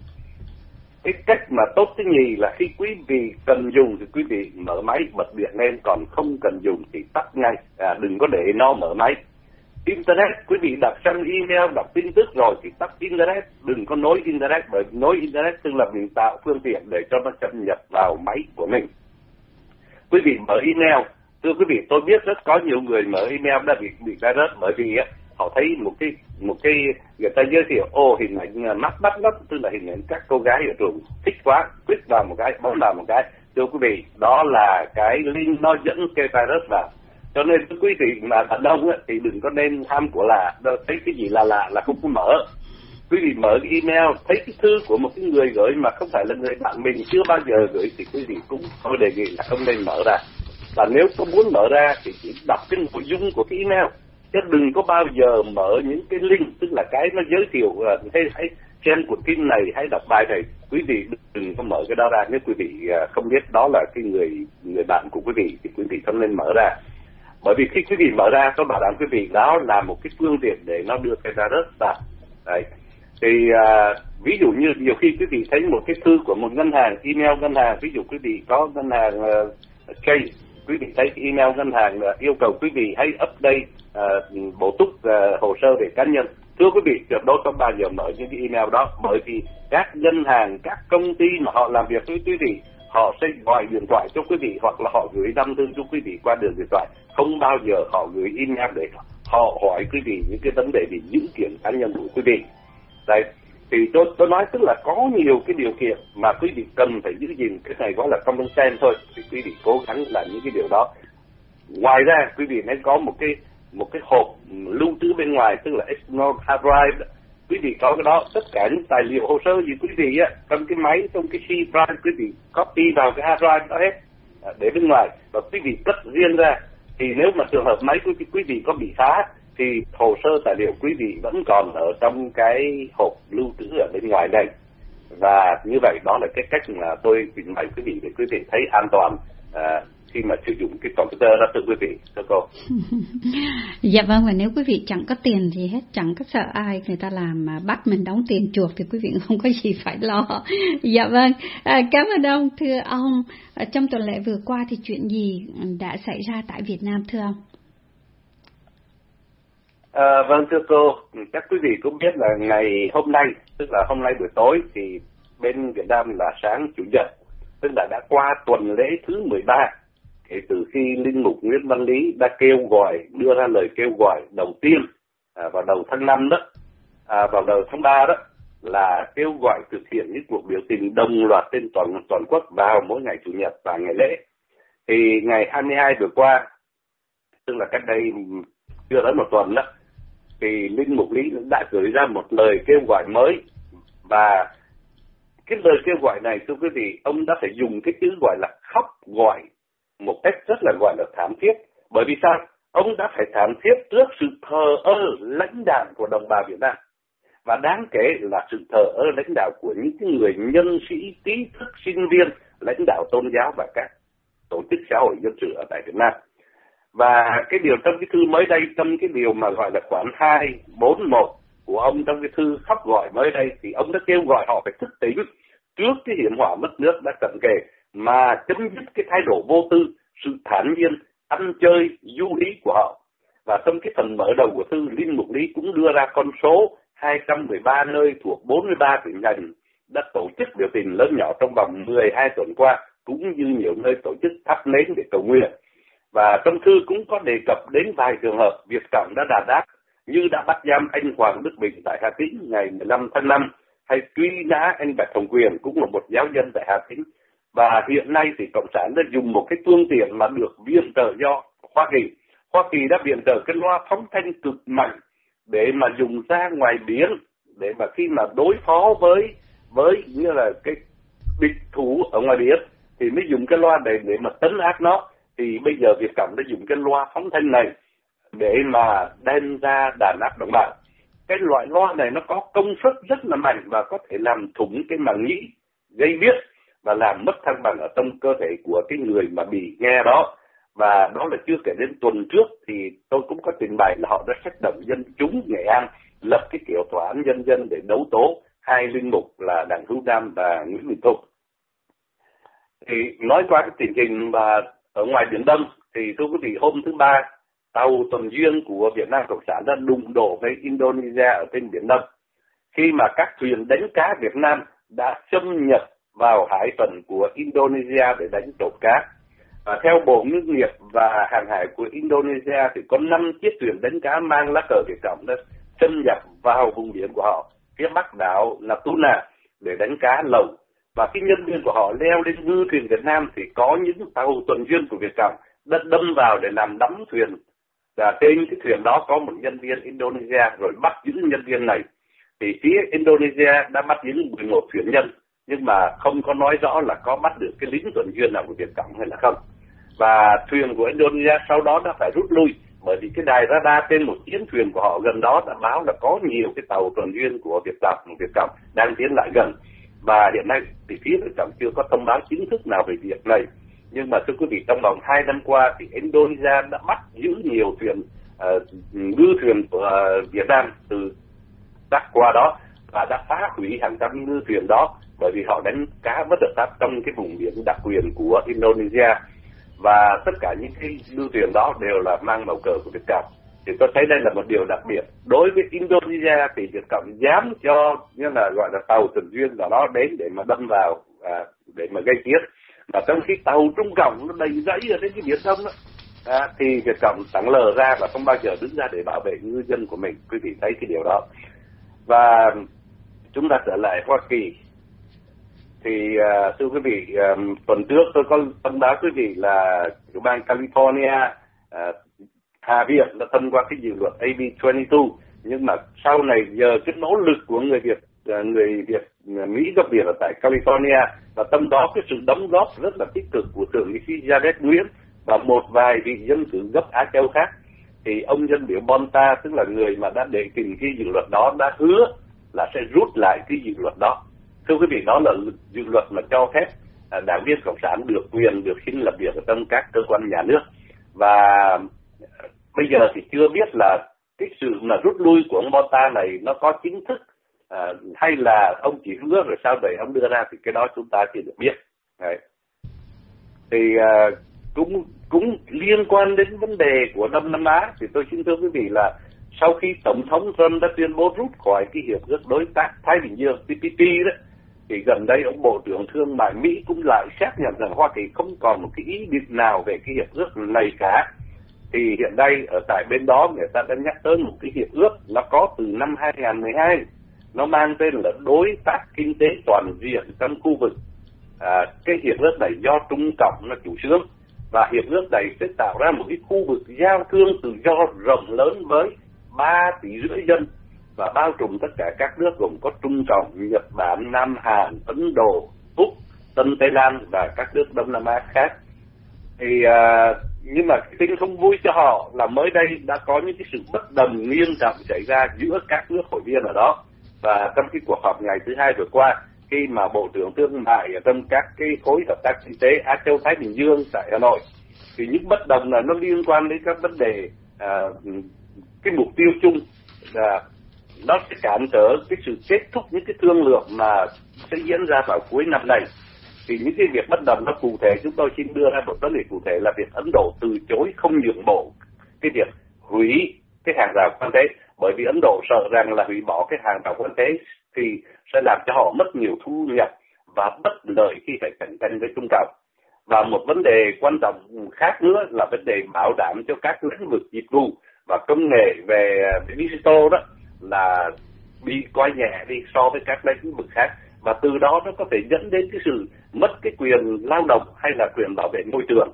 Cái cách mà tốt thứ nhì là khi quý vị cần dùng thì quý vị mở máy bật điện lên, còn không cần dùng thì tắt ngay, à, đừng có để nó mở máy. Internet, quý vị đặt sang email, đọc tin tức rồi thì tắt Internet, đừng có nối Internet, bởi nối Internet tức là mình tạo phương tiện để cho nó xâm nhập vào máy của mình. Quý vị mở email, thưa quý vị, tôi biết rất có nhiều người mở email đã bị bị virus bởi vì á, họ thấy một cái một cái người ta giới thiệu ô hình ảnh mắt bắt lắm, tức là hình ảnh các cô gái ở trường thích quá, click vào một cái, bấm vào một cái. Thưa quý vị, đó là cái link nó dẫn cái virus vào. Cho nên quý vị mà đàn ông á, thì đừng có nên tham của lạ, thấy cái gì là lạ là không có mở. Quý vị mở cái email, thấy cái thư của một cái người gửi mà không phải là người bạn mình chưa bao giờ gửi thì quý vị cũng tôi đề nghị là không nên mở ra. Và nếu có muốn mở ra thì chỉ đọc cái nội dung của cái email, chứ đừng có bao giờ mở những cái link, tức là cái nó giới thiệu uh, hay hãy xem cuốn phim này, hãy đọc bài này. Quý vị đừng có mở cái đó ra nếu quý vị uh, không biết đó là cái người người bạn của quý vị thì quý vị không nên mở ra. Bởi vì khi quý vị mở ra, tôi bảo đảm quý vị đó là một cái phương tiện để nó đưa cái virus vào. Đấy. Thì uh, ví dụ như nhiều khi quý vị thấy một cái thư của một ngân hàng, email ngân hàng, ví dụ quý vị có ngân hàng uh, Chase, quý vị thấy cái email ngân hàng uh, yêu cầu quý vị hãy update uh, bổ túc uh, hồ sơ về cá nhân. Thưa quý vị, tuyệt đối không bao giờ mở những cái email đó, bởi vì các ngân hàng, các công ty mà họ làm việc với quý vị, họ sẽ gọi điện thoại cho quý vị hoặc là họ gửi văn thư cho quý vị qua đường điện thoại. Không bao giờ họ gửi email để họ hỏi quý vị những cái vấn đề về dữ kiện cá nhân của quý vị. Đấy, thì tôi tôi nói tức là có nhiều cái điều kiện mà quý vị cần phải giữ gìn, cái này gọi là common sense thôi, thì quý vị cố gắng làm những cái điều đó. Ngoài ra quý vị nên có một cái một cái hộp lưu trữ bên ngoài, tức là external hard drive. Quý vị có cái đó, tất cả những tài liệu hồ sơ gì quý vị á, trong cái máy, trong cái C drive, quý vị copy vào cái hard drive đó hết, để bên ngoài, và quý vị cất riêng ra. Thì nếu mà trường hợp máy của quý vị có bị phá thì hồ sơ tài liệu quý vị vẫn còn ở trong cái hộp lưu trữ ở bên ngoài này. Và như vậy đó là cái cách mà tôi trình bày quý vị để quý vị thấy an toàn à, khi mà sử dụng cái computer đó, thưa quý vị, thưa cô. Dạ vâng, và nếu quý vị chẳng có tiền gì hết, chẳng có sợ ai người ta làm mà bắt mình đóng tiền chuộc thì quý vị không có gì phải lo. Dạ vâng, à, cảm ơn ông. Thưa ông, trong tuần lễ vừa qua thì chuyện gì đã xảy ra tại Việt Nam thưa ông? À, vâng thưa cô, chắc quý vị cũng biết là ngày hôm nay, tức là hôm nay buổi tối thì bên Việt Nam là sáng Chủ nhật, tức là đã qua tuần lễ thứ mười ba kể từ khi Linh Mục Nguyễn Văn Lý đã kêu gọi, đưa ra lời kêu gọi đầu tiên à, vào đầu tháng năm đó, à, vào đầu tháng ba đó, là kêu gọi thực hiện những cuộc biểu tình đồng loạt trên toàn toàn quốc vào mỗi ngày Chủ nhật và ngày lễ. Thì ngày hai mươi hai vừa qua, tức là cách đây chưa tới một tuần đó, thì Linh Mục Lý đã gửi ra một lời kêu gọi mới. Và cái lời kêu gọi này, thưa quý vị, ông đã phải dùng cái chữ gọi là khóc gọi một cách rất là gọi là thảm thiết. Bởi vì sao? Ông đã phải thảm thiết trước sự thờ ơ lãnh đạo của đồng bào Việt Nam. Và đáng kể là sự thờ ơ lãnh đạo của những người nhân sĩ, trí thức, sinh viên, lãnh đạo tôn giáo và các tổ chức xã hội dân sự ở tại Việt Nam. Và cái điều trong cái thư mới đây, trong cái điều mà gọi là khoản hai bốn một của ông trong cái thư khóc gọi mới đây, thì ông đã kêu gọi họ phải thức tỉnh trước cái hiểm họa mất nước đã cận kề, mà chấm dứt cái thái độ vô tư, sự thản nhiên, ăn chơi, du lý của họ. Và trong cái phần mở đầu của thư, Linh Mục Lý cũng đưa ra con số hai trăm mười ba nơi thuộc bốn mươi ba tỉnh thành đã tổ chức biểu tình lớn nhỏ trong vòng mười hai tuần qua, cũng như nhiều nơi tổ chức thắp nến để cầu nguyện. Và trong thư cũng có đề cập đến vài trường hợp Việt Cộng đã đàn áp, như đã bắt giam anh Hoàng Đức Bình tại Hà Tĩnh ngày mười lăm tháng năm, hay truy nã anh Bạch Hồng Quyền cũng là một giáo dân tại Hà Tĩnh. Và hiện nay thì Cộng sản đã dùng một cái phương tiện mà được viện trợ do Hoa Kỳ. Hoa Kỳ đã viện trợ cái loa phóng thanh cực mạnh để mà dùng ra ngoài biển, để mà khi mà đối phó với với như là cái địch thủ ở ngoài biển thì mới dùng cái loa này để mà tấn áp nó. Thì bây giờ Việt Cộng đã dùng cái loa phóng thanh này để mà đem ra đàn áp đồng bào. Cái loại loa này nó có công suất rất là mạnh và có thể làm thủng cái màng nhĩ, gây viết và làm mất thăng bằng ở trong cơ thể của cái người mà bị nghe đó. Và đó là chưa kể đến tuần trước thì tôi cũng có trình bày là họ đã sách động dân chúng Nghệ An lập cái kiểu tòa án nhân dân để đấu tố hai linh mục là Đặng Hữu Nam và Nguyễn Bình Thục. Thì nói qua cái tình hình mà ở ngoài Biển Đông thì thưa quý vị, hôm thứ ba tàu tuần duyên của Việt Nam Cộng sản đã đụng độ với Indonesia ở trên Biển Đông, khi mà các thuyền đánh cá Việt Nam đã xâm nhập vào hải phận của Indonesia để đánh trộm cá. Và theo Bộ Ngư nghiệp và Hàng hải của Indonesia thì có năm chiếc thuyền đánh cá mang lá cờ Việt Cộng đã xâm nhập vào vùng biển của họ phía bắc đảo Natuna để đánh cá lồng. Và khi nhân viên của họ leo lên ngư thuyền Việt Nam thì có những tàu tuần duyên của Việt Cộng đã đâm vào để làm đắm thuyền. Và trên cái thuyền đó có một nhân viên Indonesia, rồi bắt giữ nhân viên này. Thì phía Indonesia đã bắt giữ mười một thuyền nhân, nhưng mà không có nói rõ là có bắt được cái lính tuần duyên nào của Việt Cộng hay là không. Và thuyền của Indonesia sau đó đã phải rút lui, bởi vì cái đài radar trên một chiến thuyền của họ gần đó đã báo là có nhiều cái tàu tuần duyên của Việt Cộng, Việt Cộng đang tiến lại gần. Và hiện nay thì phía Việt Cộng chưa có thông báo chính thức nào về việc này. Nhưng mà thưa quý vị, trong vòng hai năm qua thì Indonesia đã bắt giữ nhiều thuyền uh, ngư thuyền của uh, Việt Nam từ bắc qua đó, và đã phá hủy hàng trăm ngư thuyền đó, bởi vì họ đánh cá bất hợp pháp trong cái vùng biển đặc quyền của Indonesia. Và tất cả những cái ngư thuyền đó đều là mang màu cờ của Việt Cộng. Thì tôi thấy đây là một điều đặc biệt. Đối với Indonesia thì Việt Cộng dám cho như là gọi là tàu tuần duyên của nó đến để mà đâm vào à, để mà gây chiến. Và trong khi tàu Trung Cộng nó đầy dẫy ở trên cái biển Đông đó, à, thì Việt Cộng sẵn lờ ra và không bao giờ đứng ra để bảo vệ ngư dân của mình. Quý vị thấy cái điều đó. Và chúng ta trở lại Hoa Kỳ. Thì uh, thưa quý vị, um, tuần trước tôi có thông báo quý vị là tiểu bang California, uh, Hạ viện đã thông qua cái dự luật A B hai mươi hai, nhưng mà sau này nhờ cái nỗ lực của người Việt, uh, người Việt uh, Mỹ gốc Việt ở tại California, và trong đó cái sự đóng góp rất là tích cực của thượng nghị sĩ Jared Nguyễn và một vài vị dân cử gốc Á Châu khác, thì ông dân biểu Bonta, tức là người mà đã đệ trình cái dự luật đó, đã hứa là sẽ rút lại cái dự luật đó. Thưa quý vị, đó là dự luật mà cho phép à, đảng viên Cộng sản được quyền được xin làm việc ở trong các cơ quan nhà nước. Và à, bây giờ thì chưa biết là cái sự mà rút lui của ông Bonta này nó có chính thức à, hay là ông chỉ hứa rồi sau đấy ông đưa ra, thì cái đó chúng ta chưa được biết. Đấy. Thì à, cũng cũng liên quan đến vấn đề của Đông Nam Á, thì tôi xin thưa quý vị là sau khi Tổng thống Trump đã tuyên bố rút khỏi cái hiệp ước đối tác Thái Bình Dương T P P đó, thì gần đây ông Bộ trưởng Thương mại Mỹ cũng lại xác nhận rằng Hoa Kỳ không còn một cái ý định nào về cái hiệp ước này cả. Thì hiện nay ở tại bên đó người ta đã nhắc tới một cái hiệp ước nó có từ năm hai nghìn mười hai, nó mang tên là đối tác kinh tế toàn diện trong khu vực. À, cái hiệp ước này do Trung Cộng nó chủ xướng, và hiệp ước này sẽ tạo ra một cái khu vực giao thương tự do rộng lớn với ba tỷ rưỡi dân, và bao trùm tất cả các nước gồm có Trung Cộng, Nhật Bản, Nam Hàn, Ấn Độ, Úc, Tân Tây Lan và các nước Đông Nam Á khác. Thì à, nhưng mà cái tin không vui cho họ là mới đây đã có những cái sự bất đồng nghiêm trọng xảy ra giữa các nước hội viên ở đó. Và trong cái cuộc họp ngày thứ hai vừa qua, khi mà Bộ trưởng Thương mại ở trong các cái khối hợp tác kinh tế Á Châu Thái Bình Dương tại Hà Nội, thì những bất đồng là nó liên quan đến các vấn đề à, cái mục tiêu chung là nó sẽ cản trở cái sự kết thúc những cái thương lượng mà sẽ diễn ra vào cuối năm này. Thì những cái việc bất đồng nó cụ thể, chúng tôi xin đưa ra một vấn đề cụ thể là việc Ấn Độ từ chối không nhượng bộ cái việc hủy cái hàng rào quan tế, bởi vì Ấn Độ sợ rằng là hủy bỏ cái hàng rào quan tế thì sẽ làm cho họ mất nhiều thu nhập và bất lợi khi phải cạnh tranh với Trung Cộng. Và một vấn đề quan trọng khác nữa là vấn đề bảo đảm cho các lĩnh vực dịch vụ và công nghệ về digital đó là bị coi nhẹ đi so với các lĩnh vực khác, và từ đó nó có thể dẫn đến cái sự mất cái quyền lao động hay là quyền bảo vệ môi trường.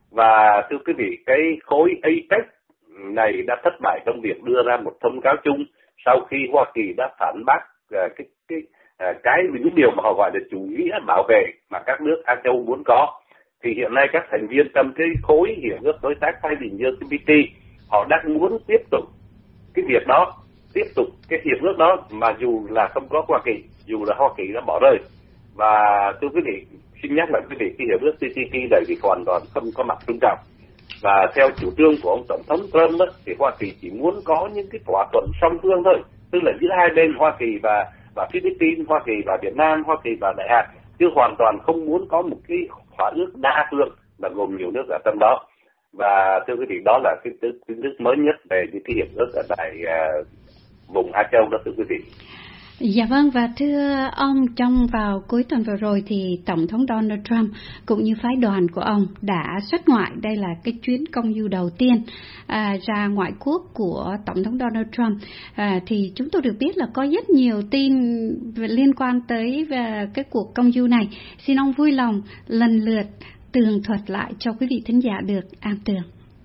Và thưa quý vị, cái khối a pếch này đã thất bại trong việc đưa ra một thông cáo chung sau khi Hoa Kỳ đã phản bác uh, cái cái uh, cái những điều mà họ gọi là chủ nghĩa bảo vệ mà các nước Á Châu muốn có. Thì hiện nay các thành viên trong cái khối hiệp ước đối tác Thái Bình Dương T P P họ đang muốn tiếp tục cái việc đó, tiếp tục cái hiệp ước đó mà dù là không có Hoa Kỳ, dù là Hoa Kỳ đã bỏ rơi. Và thưa quý vị, xin nhắc lại quý vị, cái hiệp ước T P P này thì hoàn toàn không có mặt Trung Cộng. Và theo chủ trương của ông Tổng thống Trump đó, thì Hoa Kỳ chỉ muốn có những cái thỏa thuận song phương thôi, tức là giữa hai bên Hoa Kỳ và và Philippines, Hoa Kỳ và Việt Nam, Hoa Kỳ và Đại Hàn, chứ hoàn toàn không muốn có một cái thỏa ước đa phương là gồm nhiều nước ở trong đó. Và thưa quý vị, đó là cái tin tức mới nhất về những cái hiệp ước ở tại uh, vùng Á Châu đó thưa quý vị. Dạ vâng, và thưa ông, trong vào cuối tuần vừa rồi thì Tổng thống Donald Trump cũng như phái đoàn của ông đã xuất ngoại. Đây là cái chuyến công du đầu tiên à, ra ngoại quốc của Tổng thống Donald Trump. À, thì chúng tôi được biết là có rất nhiều tin liên quan tới về cái cuộc công du này. Xin ông vui lòng lần lượt tường thuật lại cho quý vị thính giả được am tường.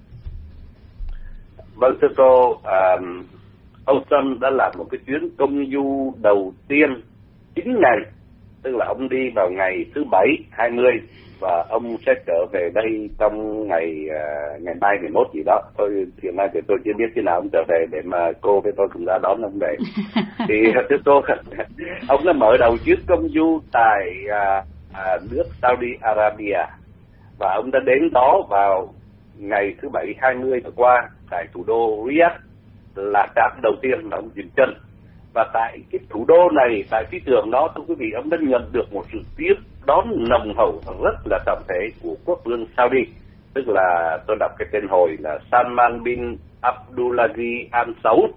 Vâng thưa cô, um... ông Trump đã làm một cái chuyến công du đầu tiên chín ngày, tức là ông đi vào ngày thứ bảy hai mươi và ông sẽ trở về đây trong ngày uh, ngày mai mười mốt gì đó. Tôi hiện nay thì tôi chưa biết khi nào ông trở về để mà cô với tôi cùng ra đón ông về. Thì thưa cô, ông đã mở đầu chuyến công du tại uh, uh, nước Saudi Arabia và ông đã đến đó vào ngày thứ bảy hai mươi vừa qua tại thủ đô Riyadh, là trạm đầu tiên mà ông dừng chân. Và tại cái thủ đô này, tại phi trường đó, thưa quý vị, ông đã nhận được một sự tiếp đón nồng hậu rất là trọng thể của quốc vương Saudi, tức là tôi đọc cái tên hồi là Salman bin Abdulaziz Al Saud.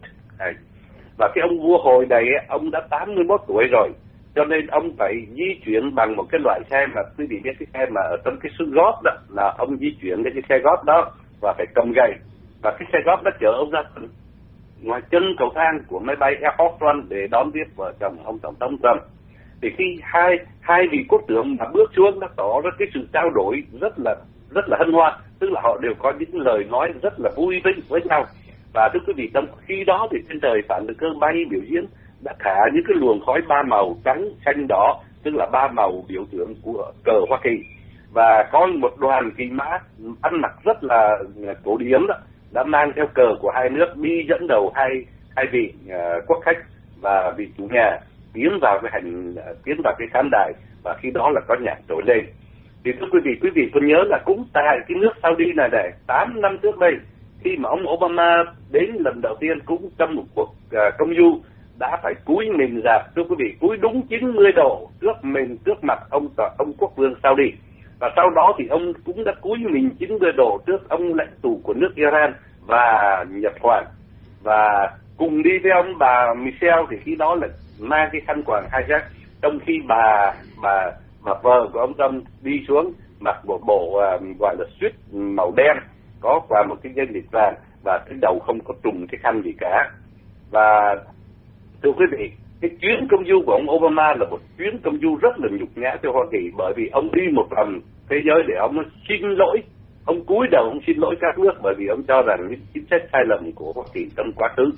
Và cái ông vua hồi này, ông đã tám mươi mốt tuổi rồi, cho nên ông phải di chuyển bằng một cái loại xe mà quý vị biết, cái xe mà ở trong cái xứ gót đó, là ông di chuyển cái xe gót đó và phải cầm gậy. Và cái xe gót đã chở ông ra ngoài chân cầu thang của máy bay Air Force One để đón tiếp vợ chồng ông Tổng thống Trump. Thì khi hai hai vị quốc trưởng mà bước xuống đã tỏ ra cái sự trao đổi rất là rất là hân hoan, tức là họ đều có những lời nói rất là vui với với nhau. Và thưa quý vị, trong khi đó thì trên trời phản lực cơ bay biểu diễn đã thả những cái luồng khói ba màu trắng, xanh, đỏ, tức là ba màu biểu tượng của cờ Hoa Kỳ. Và có một đoàn kỳ mã ăn mặc rất là cổ điển đó, đã mang theo cờ của hai nước đi dẫn đầu hai hai vị uh, quốc khách và vị chủ nhà tiến vào cái hành uh, tiến vào cái khán đài, và khi đó là có nhạc trỗi lên. Thì thưa quý vị, quý vị còn nhớ là cũng tại cái nước Saudi này này, tám năm trước đây, khi mà ông Obama đến lần đầu tiên cũng trong một cuộc uh, công du đã phải cúi mình rạp, thưa quý vị, cúi đúng chín mươi độ trước mình trước mặt ông ông quốc vương Saudi. Và sau đó thì ông cũng đã cúi mình chín mươi độ trước ông lãnh tụ của nước Iran và Nhật Bản. Và cùng đi với ông bà Michelle thì khi đó là mang cái khăn quàng hai giác, trong khi bà bà bà vợ của ông Trump đi xuống mặc một bộ uh, gọi là suit màu đen, có qua một cái dây lịch vàng và cái đầu không có trùm cái khăn gì cả. Và thưa quý vị, cái chuyến công du của ông Obama là một chuyến công du rất là nhục nhã cho Hoa Kỳ, bởi vì ông đi một vòng thế giới để ông xin lỗi, ông cúi đầu ông xin lỗi các nước, bởi vì ông cho rằng những chính sách sai lầm của Hoa Kỳ trong quá khứ.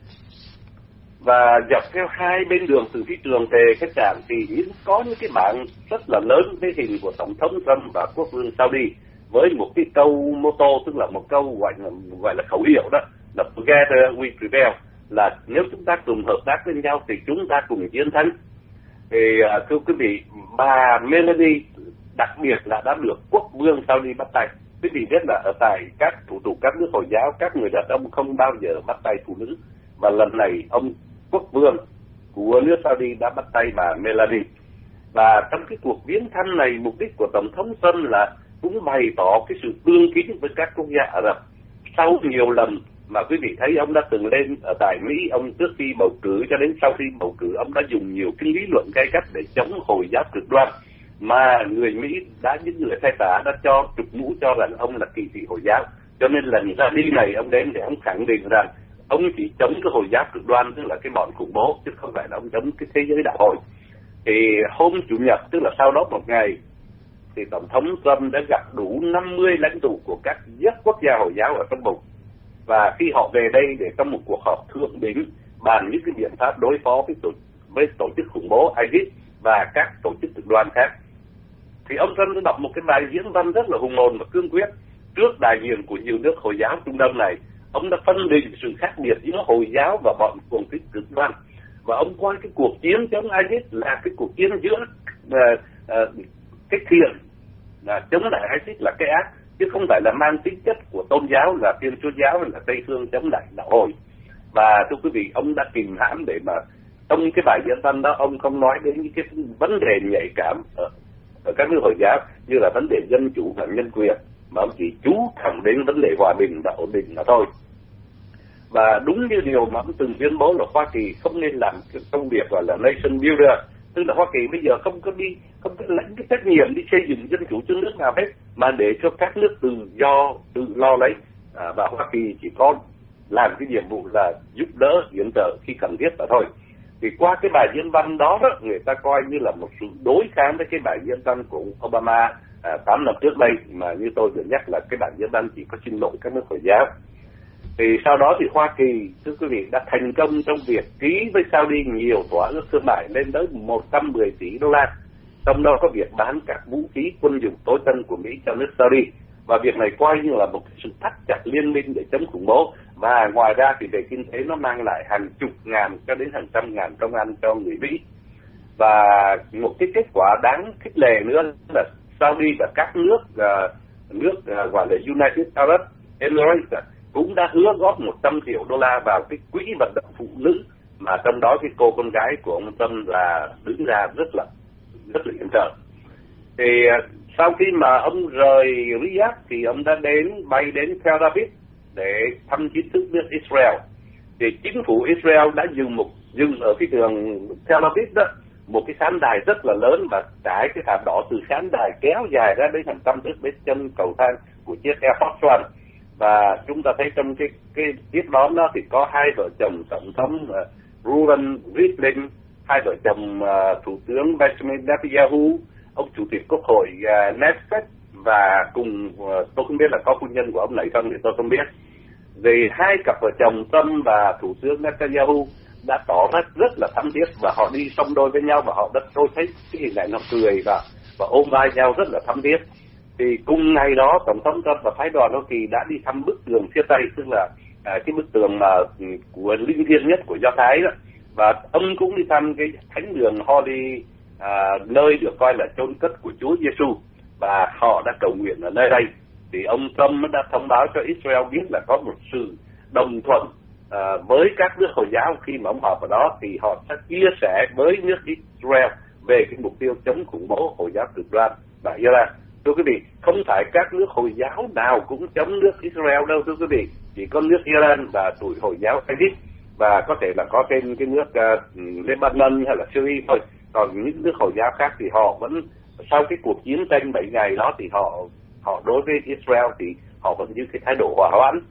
Và dọc theo hai bên đường từ phi trường về khách sạn thì những có những cái bảng rất là lớn với hình của Tổng thống Trump và quốc vương Saudi với một cái câu mô tô, tức là một câu gọi là gọi là khẩu hiệu đó là Together we prevail, là nếu chúng ta cùng hợp tác với nhau thì chúng ta cùng chiến thắng. Thì uh, thưa quý vị, bà Melanie đặc biệt là đã được quốc vương Saudi bắt tay. Quý vị biết là ở tại các thủ tục các nước Hồi giáo, các người đàn ông không bao giờ bắt tay phụ nữ, và lần này ông quốc vương của nước Saudi đã bắt tay bà Melanie. Và trong cái cuộc viếng thăm này, mục đích của Tổng thống Trump là cũng bày tỏ cái sự tương kính với các quốc gia Ả Rập. Sau nhiều lần mà quý vị thấy ông đã từng lên ở tại Mỹ, ông trước khi bầu cử cho đến sau khi bầu cử, ông đã dùng nhiều cái lý luận gay gắt để chống Hồi giáo cực đoan, mà người Mỹ đã, những người thay tả đã cho trục mũ cho rằng ông là kỳ thị Hồi giáo. Cho nên lần ra đi này ông đến để ông khẳng định rằng ông chỉ chống cái Hồi giáo cực đoan, tức là cái bọn khủng bố, chứ không phải là ông chống cái thế giới đạo Hồi. Thì hôm Chủ nhật, tức là sau đó một ngày, thì Tổng thống Trump đã gặp đủ năm mươi lãnh tụ của các nhất quốc gia Hồi giáo ở trong vùng. Và khi họ về đây để trong một cuộc họp thượng đỉnh bàn những cái biện pháp đối phó với tổ, với tổ chức khủng bố i sít và các tổ chức cực đoan khác, thì ông Trump đã đọc một cái bài diễn văn rất là hùng hồn và cương quyết trước đại diện của nhiều nước Hồi giáo Trung Đông này. Ông đã phân định sự khác biệt giữa Hồi giáo và bọn cuồng tín cực đoan, và ông coi cái cuộc chiến chống i sít là cái cuộc chiến giữa uh, uh, cái thiện là chống lại i sít là cái ác, chứ không phải là mang tính chất của tôn giáo là Thiên Chúa giáo hay là Tây phương chống lại đạo Hồi. Và thưa quý vị, ông đã kìm hãm để mà trong cái bài diễn văn đó ông không nói đến những cái vấn đề nhạy cảm ở, ở các nước Hồi giáo như là vấn đề dân chủ và nhân quyền, mà ông chỉ chú trọng đến vấn đề hòa bình và ổn định mà thôi. Và đúng như điều mà ông từng tuyên bố là Hoa Kỳ không nên làm cái công việc gọi là nation builder, tức là Hoa Kỳ bây giờ không có đi không có lãnh cái trách nhiệm đi xây dựng dân chủ trong nước nào hết, mà để cho các nước tự do tự lo lấy, à, và Hoa Kỳ chỉ có làm cái nhiệm vụ là giúp đỡ viện trợ khi cần thiết mà thôi. Thì qua cái bài diễn văn đó, đó người ta coi như là một sự đối kháng với cái bài diễn văn của Obama à, tám năm trước đây, mà như tôi vừa nhắc là cái bài diễn văn chỉ có xin lỗi các nước Hồi giáo. Thì sau đó thì Hoa Kỳ, thưa quý vị, đã thành công trong việc ký với Saudi nhiều thỏa ước thương mại lên tới một trăm mười tỷ đô la, trong đó có việc bán các vũ khí quân dụng tối tân của Mỹ cho nước Saudi. Và việc này coi như là một sự thắt chặt liên minh để chống khủng bố. Và ngoài ra thì về kinh tế nó mang lại hàng chục ngàn cho đến hàng trăm ngàn công ăn cho người Mỹ. Và một cái kết quả đáng khích lệ nữa là Saudi và các nước uh, nước uh, gọi là United Arab Emirates cũng đã hứa góp một trăm triệu đô la vào cái quỹ vận động phụ nữ, mà trong đó cái cô con gái của ông Trump là đứng ra rất là rất là hiểm trợ. Thì uh, sau khi mà ông rời Riyadh thì ông đã đến bay đến Tel Aviv để thăm chính thức nước Israel. Thì chính phủ Israel đã dừng một dừng ở cái đường Tel Aviv đó một cái khán đài rất là lớn, và trải cái thảm đỏ từ khán đài kéo dài ra đến hàng trăm thước đến chân cầu thang của chiếc Air Force One. Và chúng ta thấy trong cái cái tiếp đón đó thì có hai vợ chồng tổng thống uh, Reuven Rivlin, hai vợ chồng uh, thủ tướng Benjamin Netanyahu, ông chủ tịch quốc hội uh, Knesset, và cùng uh, tôi không biết là có phu nhân của ông này không thì tôi không biết. Vì hai cặp vợ chồng Trump và thủ tướng Netanyahu đã tỏ ra rất là thắm thiết, và họ đi song đôi với nhau, và họ đã tôi thấy cái hình ảnh họ cười và và ôm vai nhau rất là thắm thiết. Thì cùng ngày đó tổng thống Trump và phái đoàn Hoa Kỳ đã đi thăm bức tường phía Tây, tức là à, cái bức tường mà của linh thiêng nhất của Do Thái đó, và ông cũng đi thăm cái thánh đường Holy, à, nơi được coi là chôn cất của Chúa Giêsu, và họ đã cầu nguyện ở nơi đây. Thì ông Trump đã thông báo cho Israel biết là có một sự đồng thuận à, với các nước Hồi giáo khi mà ông họp ở đó, thì họ sẽ chia sẻ với nước Israel về cái mục tiêu chống khủng bố Hồi giáo cực đoan và Iran. Thưa quý vị, không phải các nước Hồi giáo nào cũng chống nước Israel đâu thưa quý vị, chỉ có nước Iran và tụi Hồi giáo ISIS, và có thể là có thêm cái nước uh, Lebanon hay là Syria thôi. Còn những nước Hồi giáo khác thì họ vẫn, sau cái cuộc chiến tranh bảy ngày đó thì họ họ đối với Israel thì họ vẫn giữ cái thái độ hòa hoãn.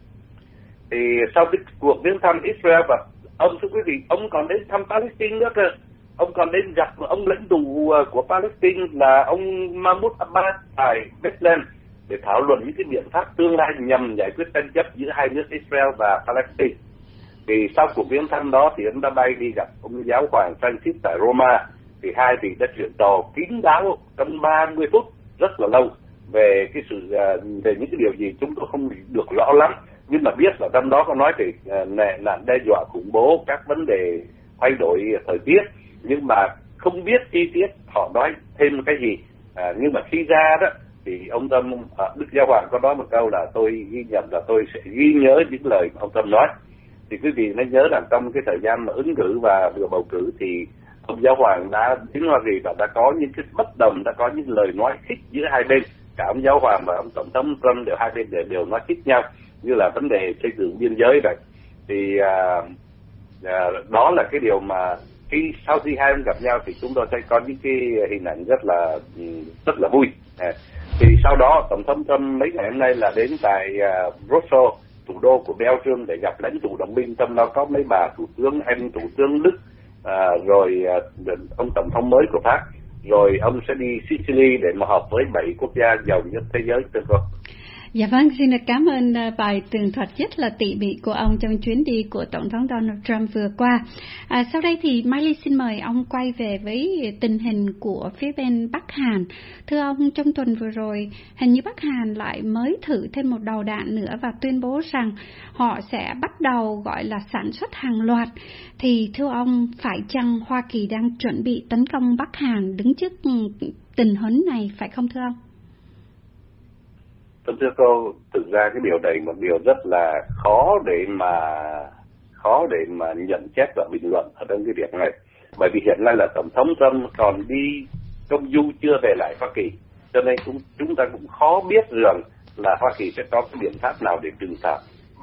Thì sau cái cuộc viếng thăm Israel, và ông thưa quý vị, ông còn đến thăm Palestine nữa cơ. Ông còn đến gặp ông lãnh tụ của Palestine là ông Mahmoud Abbas tại Bethlehem để thảo luận những cái biện pháp tương lai nhằm giải quyết tranh chấp giữa hai nước Israel và Palestine. Thì sau cuộc viếng thăm đó thì ông đã bay đi gặp ông giáo hoàng Francis tại Roma. Thì hai vị đã chuyện trò kín đáo trong ba mươi phút rất là lâu về cái sự về những cái điều gì chúng tôi không được rõ lắm, nhưng mà biết là trong đó có nói về nạn đe dọa khủng bố, các vấn đề thay đổi thời tiết, nhưng mà không biết chi tiết họ nói thêm cái gì. À, nhưng mà khi ra đó thì ông Trump, à, Đức Giáo Hoàng có nói một câu là tôi ghi nhận là tôi sẽ ghi nhớ những lời ông Trump nói. Thì quý vị nên nhớ rằng trong cái thời gian mà ứng cử và vừa bầu cử thì ông Giáo Hoàng đã đến Hoa Kỳ và đã có những cái bất đồng, đã có những lời nói khích giữa hai bên. Cả ông Giáo Hoàng và ông Tổng thống Trump đều hai bên đều, đều nói khích nhau, như là vấn đề xây dựng biên giới vậy. Thì à, à, đó là cái điều mà khi sau khi hai bên gặp nhau thì chúng tôi sẽ có những cái hình ảnh rất là rất là vui. À, thì sau đó tổng thống Trump mấy ngày hôm nay là đến tại uh, Brussels, thủ đô của Belgium, để gặp lãnh tụ đồng minh, trong đó có mấy bà thủ tướng Anh, thủ tướng Đức, à, rồi uh, ông tổng thống mới của Pháp, rồi ông sẽ đi Sicily để mà họp với bảy quốc gia giàu nhất thế giới. Thưa cô. Dạ vâng, xin được cảm ơn bài tường thuật rất là tỉ mỉ của ông trong chuyến đi của Tổng thống Donald Trump vừa qua. À, sau đây thì Mai Ly xin mời ông quay về với tình hình của phía bên Bắc Hàn. Thưa ông, trong tuần vừa rồi, hình như Bắc Hàn lại mới thử thêm một đầu đạn nữa và tuyên bố rằng họ sẽ bắt đầu gọi là sản xuất hàng loạt. Thì thưa ông, phải chăng Hoa Kỳ đang chuẩn bị tấn công Bắc Hàn đứng trước tình huống này, phải không thưa ông? Thưa cô, thực ra cái điều này một điều rất là khó để mà khó để mà nhận xét và bình luận ở trong cái việc này, bởi vì hiện nay là tổng thống Trump còn đi công du chưa về lại Hoa Kỳ, cho nên cũng chúng ta cũng khó biết rằng là Hoa Kỳ sẽ có cái biện pháp nào để trừng phạt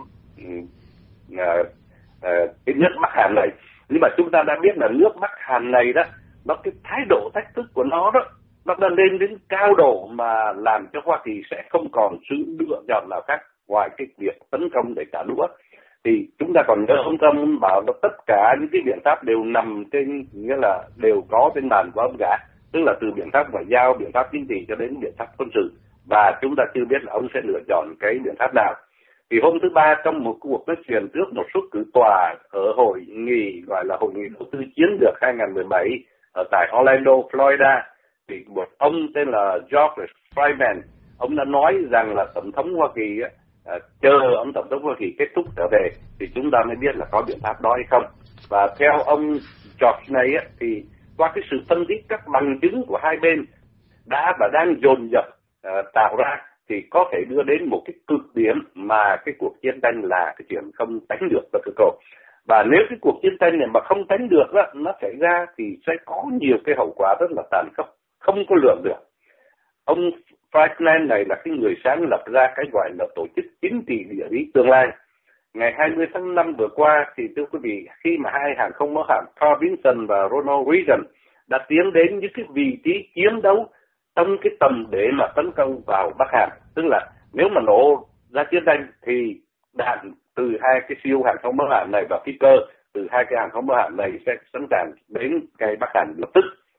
uh, uh, cái nước Bắc Hàn này. Nhưng mà chúng ta đã biết là nước Bắc Hàn này đó, nó cái thái độ thách thức của nó đó, nó đã lên đến cao độ mà làm cho Hoa Kỳ sẽ không còn sự lựa chọn nào khác ngoài cái việc tấn công để trả đũa. Thì chúng ta còn nhớ ông Trump bảo là tất cả những cái biện pháp đều nằm trên, nghĩa là đều có trên bàn của ông cả, tức là từ biện pháp ngoại giao, biện pháp chính trị cho đến biện pháp quân sự, và chúng ta chưa biết là ông sẽ lựa chọn cái biện pháp nào. Thì hôm thứ Ba, trong một cuộc nói chuyện trước một số cử tòa ở hội nghị gọi là hội nghị đầu tư chiến lược hai không một bảy ở tại Orlando, Florida, thì một ông tên là George Fryman, ông đã nói rằng là tổng thống Hoa Kỳ à, chờ ông tổng thống Hoa Kỳ kết thúc trở về thì chúng ta mới biết là có biện pháp đó hay không. Và theo ông George này á, thì qua cái sự phân tích các bằng chứng của hai bên đã và đang dồn dập uh, tạo ra thì có thể đưa đến một cái cực điểm mà cái cuộc chiến tranh là cái chuyện không tránh được và cực cổ. Và nếu cái cuộc chiến tranh này mà không tránh được đó, nó xảy ra thì sẽ có nhiều cái hậu quả rất là tàn khốc, không có lường được. Ông Friedman này là cái người sáng lập ra cái gọi là tổ chức chính trị địa lý tương lai. Ngày hai mươi tháng năm vừa qua thì thưa quý vị, khi mà hai hàng không mẫu hạm Carl Vinson và Ronald Reagan đã tiến đến những cái vị trí chiến đấu trong cái tầm để mà tấn công vào Bắc Hàn, tức là nếu mà nổ ra chiến tranh thì đạn từ hai cái siêu hàng không mẫu hạm này và phi cơ từ hai cái hàng không mẫu hạm này sẽ sẵn sàng đến cái Bắc Hàn lập tức.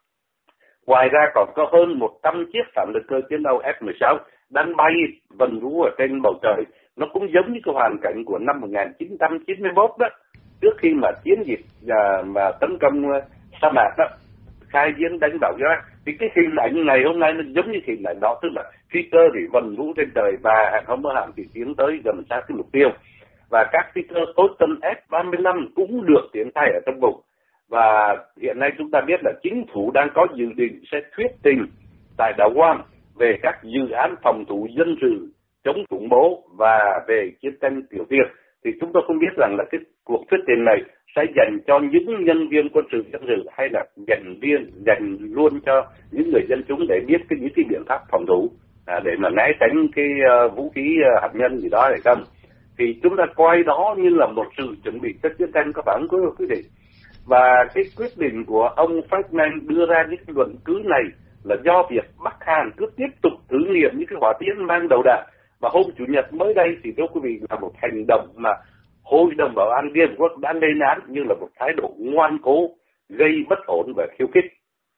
Ngoài ra còn có hơn một trăm chiếc phản lực cơ chiến đấu F mười sáu đang bay vần vũ ở trên bầu trời. Nó cũng giống như cái hoàn cảnh của năm một nghìn chín trăm chín mươi mốt đó, trước khi mà chiến dịch à, mà tấn công sa mạc đó khai chiến đánh đảo Iraq. Thì cái hình ảnh ngày hôm nay nó giống như hình ảnh đó, tức là phi cơ thì vần vũ trên trời và hàng không mẫu hạm thì tiến tới gần sát cái mục tiêu. Và các phi cơ tối tân F ba mươi lăm cũng được triển khai ở trong vùng. Và hiện nay chúng ta biết là chính phủ đang có dự định sẽ thuyết trình tại đảo Guam về các dự án phòng thủ dân sự chống khủng bố và về chiến tranh Tiểu Việt. Thì chúng tôi không biết rằng là cái cuộc thuyết trình này sẽ dành cho những nhân viên quân sự dân sự hay là dành viên dành luôn cho những người dân chúng để biết cái những cái biện pháp phòng thủ à, để mà né tránh cái uh, vũ khí uh, hạt nhân gì đó hay không. Thì chúng ta coi đó như là một sự chuẩn bị cho chiến tranh, có phải không quý vị? Và cái quyết định của ông Friedman đưa ra những cái luận cứ này là do việc Bắc Hàn cứ tiếp tục thử nghiệm những cái hỏa tiễn mang đầu đạn. Và hôm Chủ nhật mới đây thì thưa quý vị là một hành động mà Hội đồng Bảo an Liên Hợp Quốc đã lên án như là một thái độ ngoan cố, gây bất ổn và khiêu khích.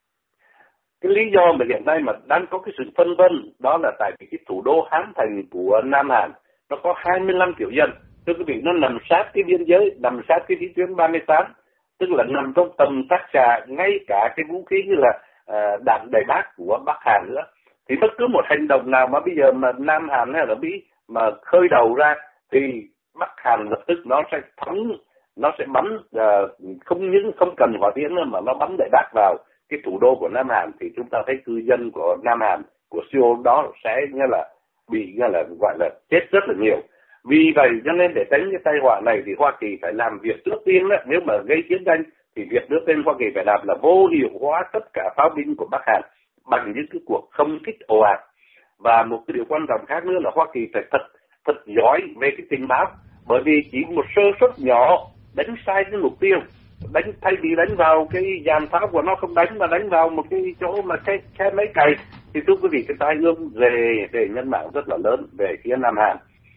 Cái lý do mà hiện nay mà đang có cái sự phân vân đó là tại vì cái thủ đô Hán Thành của Nam Hàn nó có hai mươi lăm triệu dân. Thưa quý vị, nó nằm sát cái biên giới, nằm sát cái vĩ tuyến ba mươi tám, tức là nằm trong tầm tác xạ ngay cả cái vũ khí như là uh, đạn đầy bác của Bắc Hàn nữa. Thì bất cứ một hành động nào mà bây giờ mà Nam Hàn hay là Mỹ mà khơi đầu ra thì Bắc Hàn lập tức nó sẽ phóng, nó sẽ bắn uh, không những không cần hỏa tiễn nữa mà nó bắn đầy bác vào cái thủ đô của Nam Hàn. Thì chúng ta thấy cư dân của Nam Hàn, của Seoul đó sẽ như là bị như là gọi là chết rất là nhiều. Vì vậy cho nên để tránh cái tai họa này thì Hoa Kỳ phải làm việc trước tiên đó, nếu mà gây chiến tranh thì việc trước tiên Hoa Kỳ phải làm là vô hiệu hóa tất cả pháo binh của Bắc Hàn bằng những cái cuộc không kích ồ ạt. Và một cái điều quan trọng khác nữa là Hoa Kỳ phải thật thật giỏi về cái tình báo, bởi vì chỉ một sơ suất nhỏ đánh sai cái mục tiêu, đánh thay vì đánh vào cái dàn pháo của nó không đánh mà đánh vào một cái chỗ mà cái cái máy cày thì thưa quý vị cái tai ương về về nhân mạng rất là lớn về phía Nam Hàn.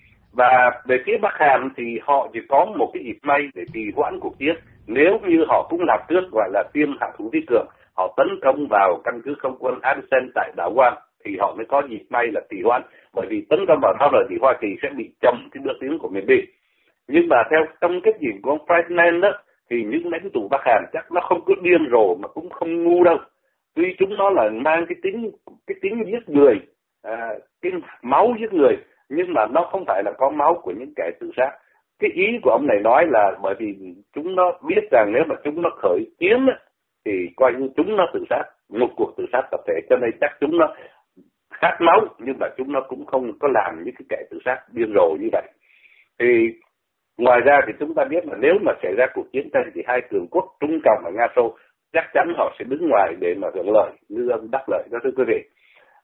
Và về phía Bắc Hàn thì họ chỉ có một cái dịp may để trì hoãn cuộc chiến. Nếu như họ cũng làm trước gọi là tiêm hạ thủ vi cường, họ tấn công vào căn cứ không quân Andersen tại đảo Guam thì họ mới có dịp may là trì hoãn, bởi vì tấn công vào đó rồi thì Hoa Kỳ sẽ bị chậm cái bước tiến của miền Bi. Nhưng mà theo trong cái nhìn của ông Friedman đó thì những lãnh tụ Bắc Hàn chắc nó không có điên rồ mà cũng không ngu đâu. Tuy chúng nó là mang cái tính cái tính giết người, à, cái máu giết người, nhưng mà nó không phải là có máu của những kẻ tự sát. Cái ý của ông này nói là bởi vì chúng nó biết rằng nếu mà chúng nó khởi chiến thì coi như chúng nó tự sát, một cuộc tự sát tập thể, cho nên chắc chúng nó khát máu, nhưng mà chúng nó cũng không có làm những cái kẻ tự sát điên rồ như vậy. Thì ngoài ra thì chúng ta biết là nếu mà xảy ra cuộc chiến tranh thì hai cường quốc Trung Cộng và Nga Xô chắc chắn họ sẽ đứng ngoài để mà hưởng lợi, như ông đắc lợi đó thưa quý vị.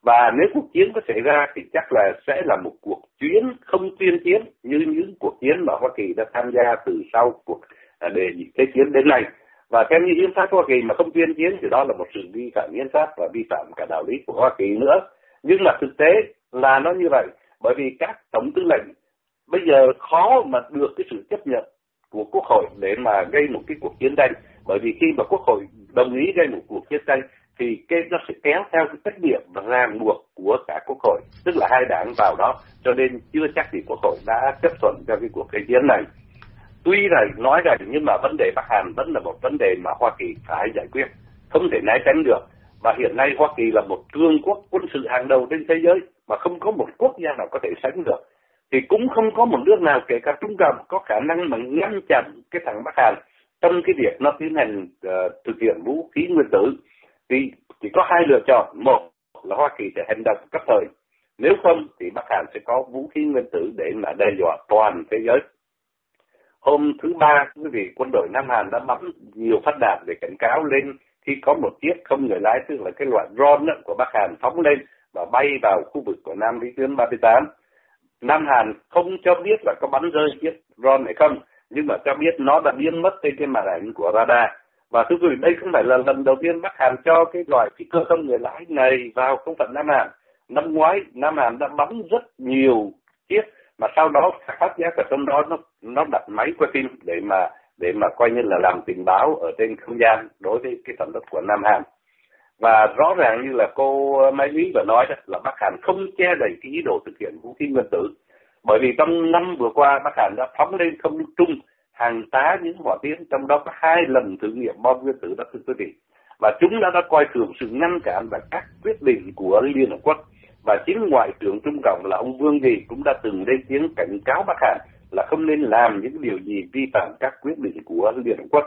Và nếu cuộc chiến có xảy ra thì chắc là sẽ là một cuộc chiến không tuyên chiến như những cuộc chiến mà Hoa Kỳ đã tham gia từ sau cuộc đề nghị thế chiến đến nay. Và theo như hiến pháp Hoa Kỳ mà không tuyên chiến thì đó là một sự vi phạm hiến pháp và vi phạm cả đạo lý của Hoa Kỳ nữa. Nhưng mà thực tế là nó như vậy, bởi vì các tổng tư lệnh bây giờ khó mà được cái sự chấp nhận của Quốc hội để mà gây một cái cuộc chiến tranh. Bởi vì khi mà Quốc hội đồng ý gây một cuộc chiến tranh thì cái nó sẽ kéo theo cái trách nhiệm và ràng buộc của cả Quốc hội, tức là hai đảng vào đó, cho nên chưa chắc thì Quốc hội đã chấp thuận cho cái cuộc khai chiến này. Tuy là nói ra nhưng mà vấn đề Bắc Hàn vẫn là một vấn đề mà Hoa Kỳ phải giải quyết, không thể né tránh được. Và hiện nay Hoa Kỳ là một cường quốc quân sự hàng đầu trên thế giới mà không có một quốc gia nào có thể sánh được. Thì cũng không có một nước nào kể cả Trung Cộng có khả năng mà ngăn chặn cái thằng Bắc Hàn trong cái việc nó tiến hành uh, thực hiện vũ khí nguyên tử. Thì chỉ có hai lựa chọn, một là Hoa Kỳ sẽ hành động cấp thời, nếu không thì Bắc Hàn sẽ có vũ khí nguyên tử để mà đe dọa toàn thế giới. Hôm thứ ba, quý vị, quân đội Nam Hàn đã bắn nhiều phát đạn để cảnh cáo lên khi có một chiếc không người lái, tức là cái loại drone của Bắc Hàn phóng lên và bay vào khu vực của Nam Vĩ tuyến ba mươi tám. Nam Hàn không cho biết là có bắn rơi chiếc drone này không, nhưng mà cho biết nó đã biến mất trên cái màn ảnh của radar. Và thưa quý vị, đây không phải là lần đầu tiên Bắc Hàn cho cái loại phi cơ không người lái này vào không phận Nam Hàn. Năm ngoái, Nam Hàn đã bắn rất nhiều chiếc, mà sau đó phát giác ở trong đó nó nó đặt máy quay phim để mà để mà coi như là làm tình báo ở trên không gian đối với cái phần đất của Nam Hàn. Và rõ ràng như là cô Mai Lý vừa nói đó, là Bắc Hàn không che đậy cái ý đồ thực hiện vũ khí nguyên tử, bởi vì trong năm vừa qua Bắc Hàn đã phóng lên không trung hàng tá những hỏa tiễn, trong đó có hai lần thử nghiệm bom nguyên tử đó, thưa quý vị. Và chúng đã đã coi thường sự ngăn cản và các quyết định của Liên Hợp Quốc. Và chính Ngoại trưởng Trung Cộng là ông Vương Nghị cũng đã từng lên tiếng cảnh cáo Bắc Hàn là không nên làm những điều gì vi phạm các quyết định của Liên Hợp Quốc.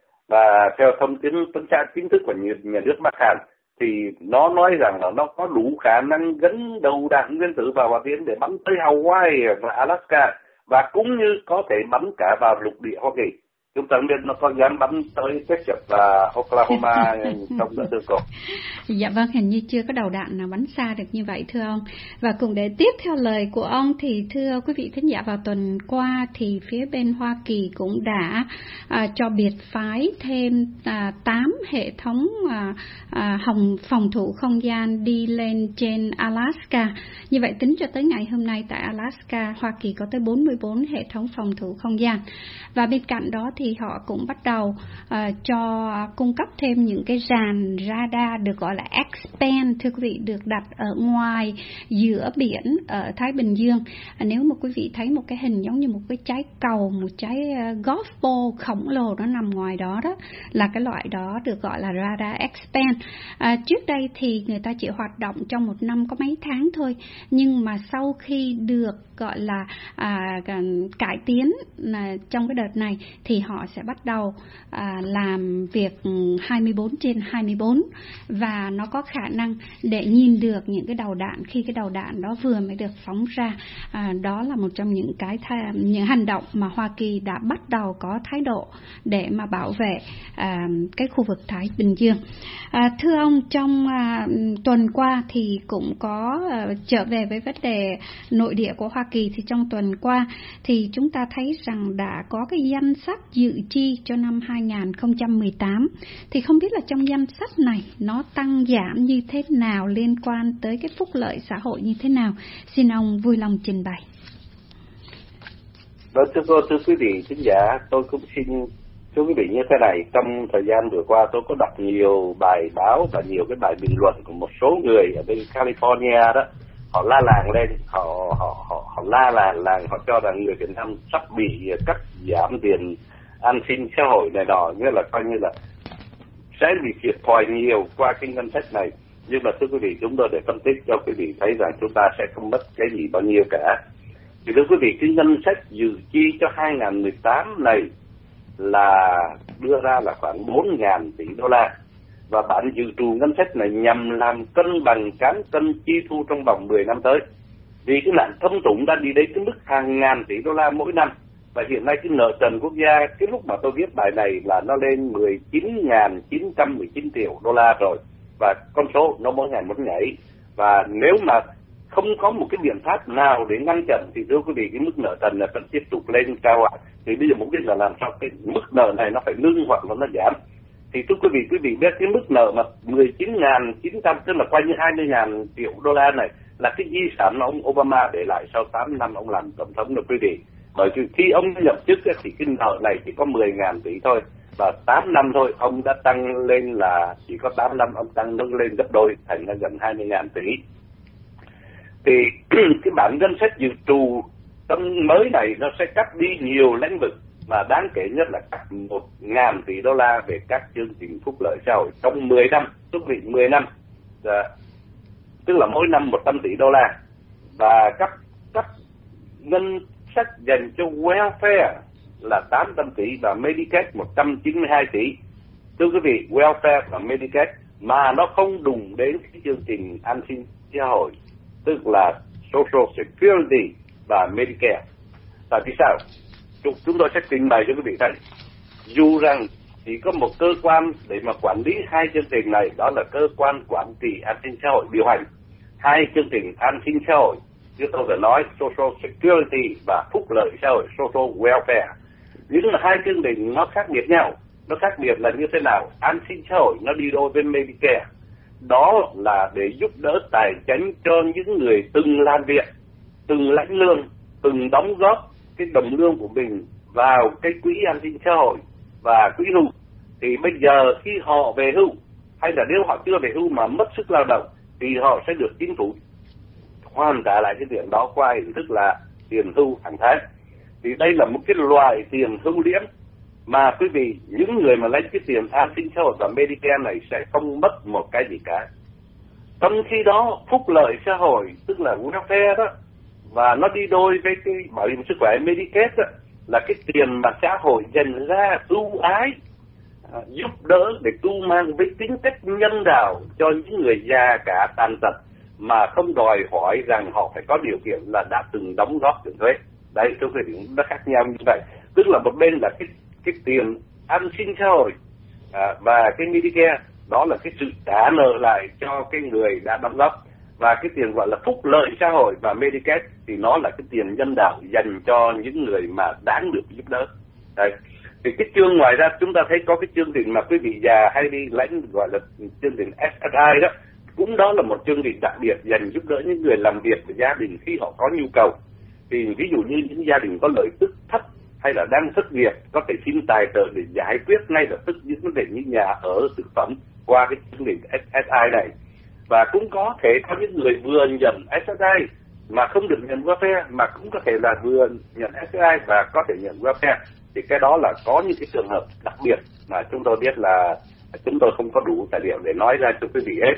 Và theo thông tin tuần tra chính thức của nhà nước Bắc Hàn thì nó nói rằng là nó có đủ khả năng gắn đầu đạn nguyên tử vào hỏa tiễn để bắn tới Hawaii và Alaska, và cũng như có thể bắn cả vào lục địa Hoa Kỳ. Chúng ta biết nó có dám bắn tới Texas và Oklahoma trong đợt tương cột. Dạ vâng, hình như chưa có đầu đạn nào bắn xa được như vậy thưa ông. Và cũng để tiếp theo lời của ông thì thưa quý vị thính giả, vào tuần qua thì phía bên Hoa Kỳ cũng đã à, cho biệt phái thêm à, tám hệ thống à, à, hồng phòng thủ không gian đi lên trên Alaska. Như vậy tính cho tới ngày hôm nay tại Alaska, Hoa Kỳ có tới bốn mươi bốn hệ thống phòng thủ không gian. Và bên cạnh đó thì họ cũng bắt đầu uh, cho cung cấp thêm những cái ràn radar được gọi là X-band, thưa quý vị, được đặt ở ngoài giữa biển ở Thái Bình Dương. Uh, nếu mà quý vị thấy một cái hình giống như một cái trái cầu, một trái uh, golf ball khổng lồ nó nằm ngoài đó, đó là cái loại đó được gọi là radar X-band. Uh, trước đây thì người ta chỉ hoạt động trong một năm có mấy tháng thôi, nhưng mà sau khi được gọi là à, cải tiến à, trong cái đợt này thì họ sẽ bắt đầu à, làm việc hai mươi bốn trên hai mươi bốn, và nó có khả năng để nhìn được những cái đầu đạn khi cái đầu đạn đó vừa mới được phóng ra. À, đó là một trong những cái tha, những hành động mà Hoa Kỳ đã bắt đầu có thái độ để mà bảo vệ à, cái khu vực Thái Bình Dương. À, thưa ông, trong à, tuần qua thì cũng có à, trở về với vấn đề nội địa của Hoa Kỳ, thì trong tuần qua thì chúng ta thấy rằng đã có cái danh sách dự chi cho năm hai không một tám. Thì không biết là trong danh sách này nó tăng giảm như thế nào, liên quan tới cái phúc lợi xã hội như thế nào? Xin ông vui lòng trình bày. Vâng, thưa cô, thưa quý vị khán giả, tôi cũng xin thưa quý vị như thế này. Trong thời gian vừa qua tôi có đọc nhiều bài báo và nhiều cái bài bình luận của một số người ở bên California đó. Họ la làng lên, họ họ họ, họ la làng làng, họ cho rằng người Việt Nam sắp bị cắt giảm tiền an sinh xã hội này nọ, nghĩa là coi như là sẽ bị thiệt thòi nhiều qua cái ngân sách này. Nhưng mà thưa quý vị, chúng tôi để phân tích cho quý vị thấy rằng chúng ta sẽ không mất cái gì bao nhiêu cả. Thì thưa quý vị, cái ngân sách dự chi cho hai không một tám này là đưa ra là khoảng bốn nghìn tỷ đô la. Và bản dự trù ngân sách này nhằm làm cân bằng cán cân chi thu trong vòng mười năm tới. Vì cái nạn thâm thủng đã đi đến cái mức hàng ngàn tỷ đô la mỗi năm. Và hiện nay cái nợ trần quốc gia, cái lúc mà tôi viết bài này là nó lên mười chín nghìn chín trăm mười chín triệu đô la rồi. Và con số nó mỗi ngày một nhảy. Và nếu mà không có một cái biện pháp nào để ngăn chặn thì thưa quý vị, cái mức nợ trần này vẫn tiếp tục lên cao ạ. Thì bây giờ mục đích là làm sao cái mức nợ này nó phải ngưng hoặc là nó giảm. Thì thưa quý vị, quý vị biết cái mức nợ mà mười chín nghìn chín trăm, tức là quanh như hai mươi nghìn triệu đô la này là cái di sản mà ông Obama để lại sau tám năm ông làm tổng thống rồi quý vị. Bởi vì khi ông nhậm chức thì cái nợ này chỉ có mười nghìn tỷ thôi, và tám năm thôi ông đã tăng lên là chỉ có tám năm ông tăng nâng lên gấp đôi thành là gần hai mươi nghìn tỷ. Thì cái bản ngân sách dự trù năm mới này nó sẽ cắt đi nhiều lĩnh vực, mà đáng kể nhất là cắt một ngàn tỷ đô la về các chương trình phúc lợi xã hội trong mười năm, tức vị mười năm, à, tức là mỗi năm một trăm tỷ đô la, và cắt cắt ngân sách dành cho welfare là tám trăm tỷ và Medicaid một trăm chín mươi hai tỷ. Thưa quý vị, welfare và Medicaid mà nó không đụng đến cái chương trình an sinh xã hội, tức là Social Security và Medicare. Tại vì sao? Chúng, chúng tôi sẽ trình bày cho quý vị thấy. Dù rằng chỉ có một cơ quan để mà quản lý hai chương trình này, đó là cơ quan quản trị an sinh xã hội điều hành hai chương trình an sinh xã hội, như tôi đã nói, Social Security và phúc lợi xã hội, Social Welfare. Nhưng mà hai chương trình nó khác biệt nhau. Nó khác biệt là như thế nào? An sinh xã hội nó đi đôi với Medicare. Đó là để giúp đỡ tài chính cho những người từng làm việc, từng lãnh lương, từng đóng góp cái đồng lương của mình vào cái quỹ an sinh xã hội và quỹ hưu. Thì bây giờ khi họ về hưu, hay là nếu họ chưa về hưu mà mất sức lao động, thì họ sẽ được chính phủ hoàn trả lại cái tiền đó qua hình thức là tiền hưu hàng tháng. Thì đây là một cái loại tiền hưu liễn mà quý vị, những người mà lấy cái tiền an sinh xã hội và Medicare này sẽ không mất một cái gì cả. Trong khi đó phúc lợi xã hội, tức là welfare đó, và nó đi đôi với cái bảo hiểm sức khỏe Medicaid đó, là cái tiền mà xã hội dành ra ưu ái, à, giúp đỡ để tu mang với tính cách nhân đạo cho những người già cả tàn tật, mà không đòi hỏi rằng họ phải có điều kiện là đã từng đóng góp tiền thuế. Đây, thưa quý vị, nó khác nhau như vậy. Tức là một bên là cái cái tiền an sinh xã hội, à, và cái Medicare đó là cái sự trả nợ lại cho cái người đã đóng góp, và cái tiền gọi là phúc lợi xã hội và Medicaid thì nó là cái tiền nhân đạo dành cho những người mà đáng được giúp đỡ. Đây. Thì cái chương ngoài ra chúng ta thấy có cái chương trình mà quý vị già hay đi lãnh gọi là chương trình ét ét i đó, cũng đó là một chương trình đặc biệt dành giúp đỡ những người làm việc của gia đình khi họ có nhu cầu. Thì ví dụ như những gia đình có lợi tức thấp hay là đang thất nghiệp có thể xin tài trợ để giải quyết ngay lập tức những vấn đề như nhà ở, thực phẩm qua cái chương trình ét ét i này. Và cũng có thể có những người vừa nhận ét ét i mà không được nhận welfare, mà cũng có thể là vừa nhận ét ét i và có thể nhận welfare. Thì cái đó là có những cái trường hợp đặc biệt mà chúng tôi biết là chúng tôi không có đủ tài liệu để nói ra cho quý vị hết.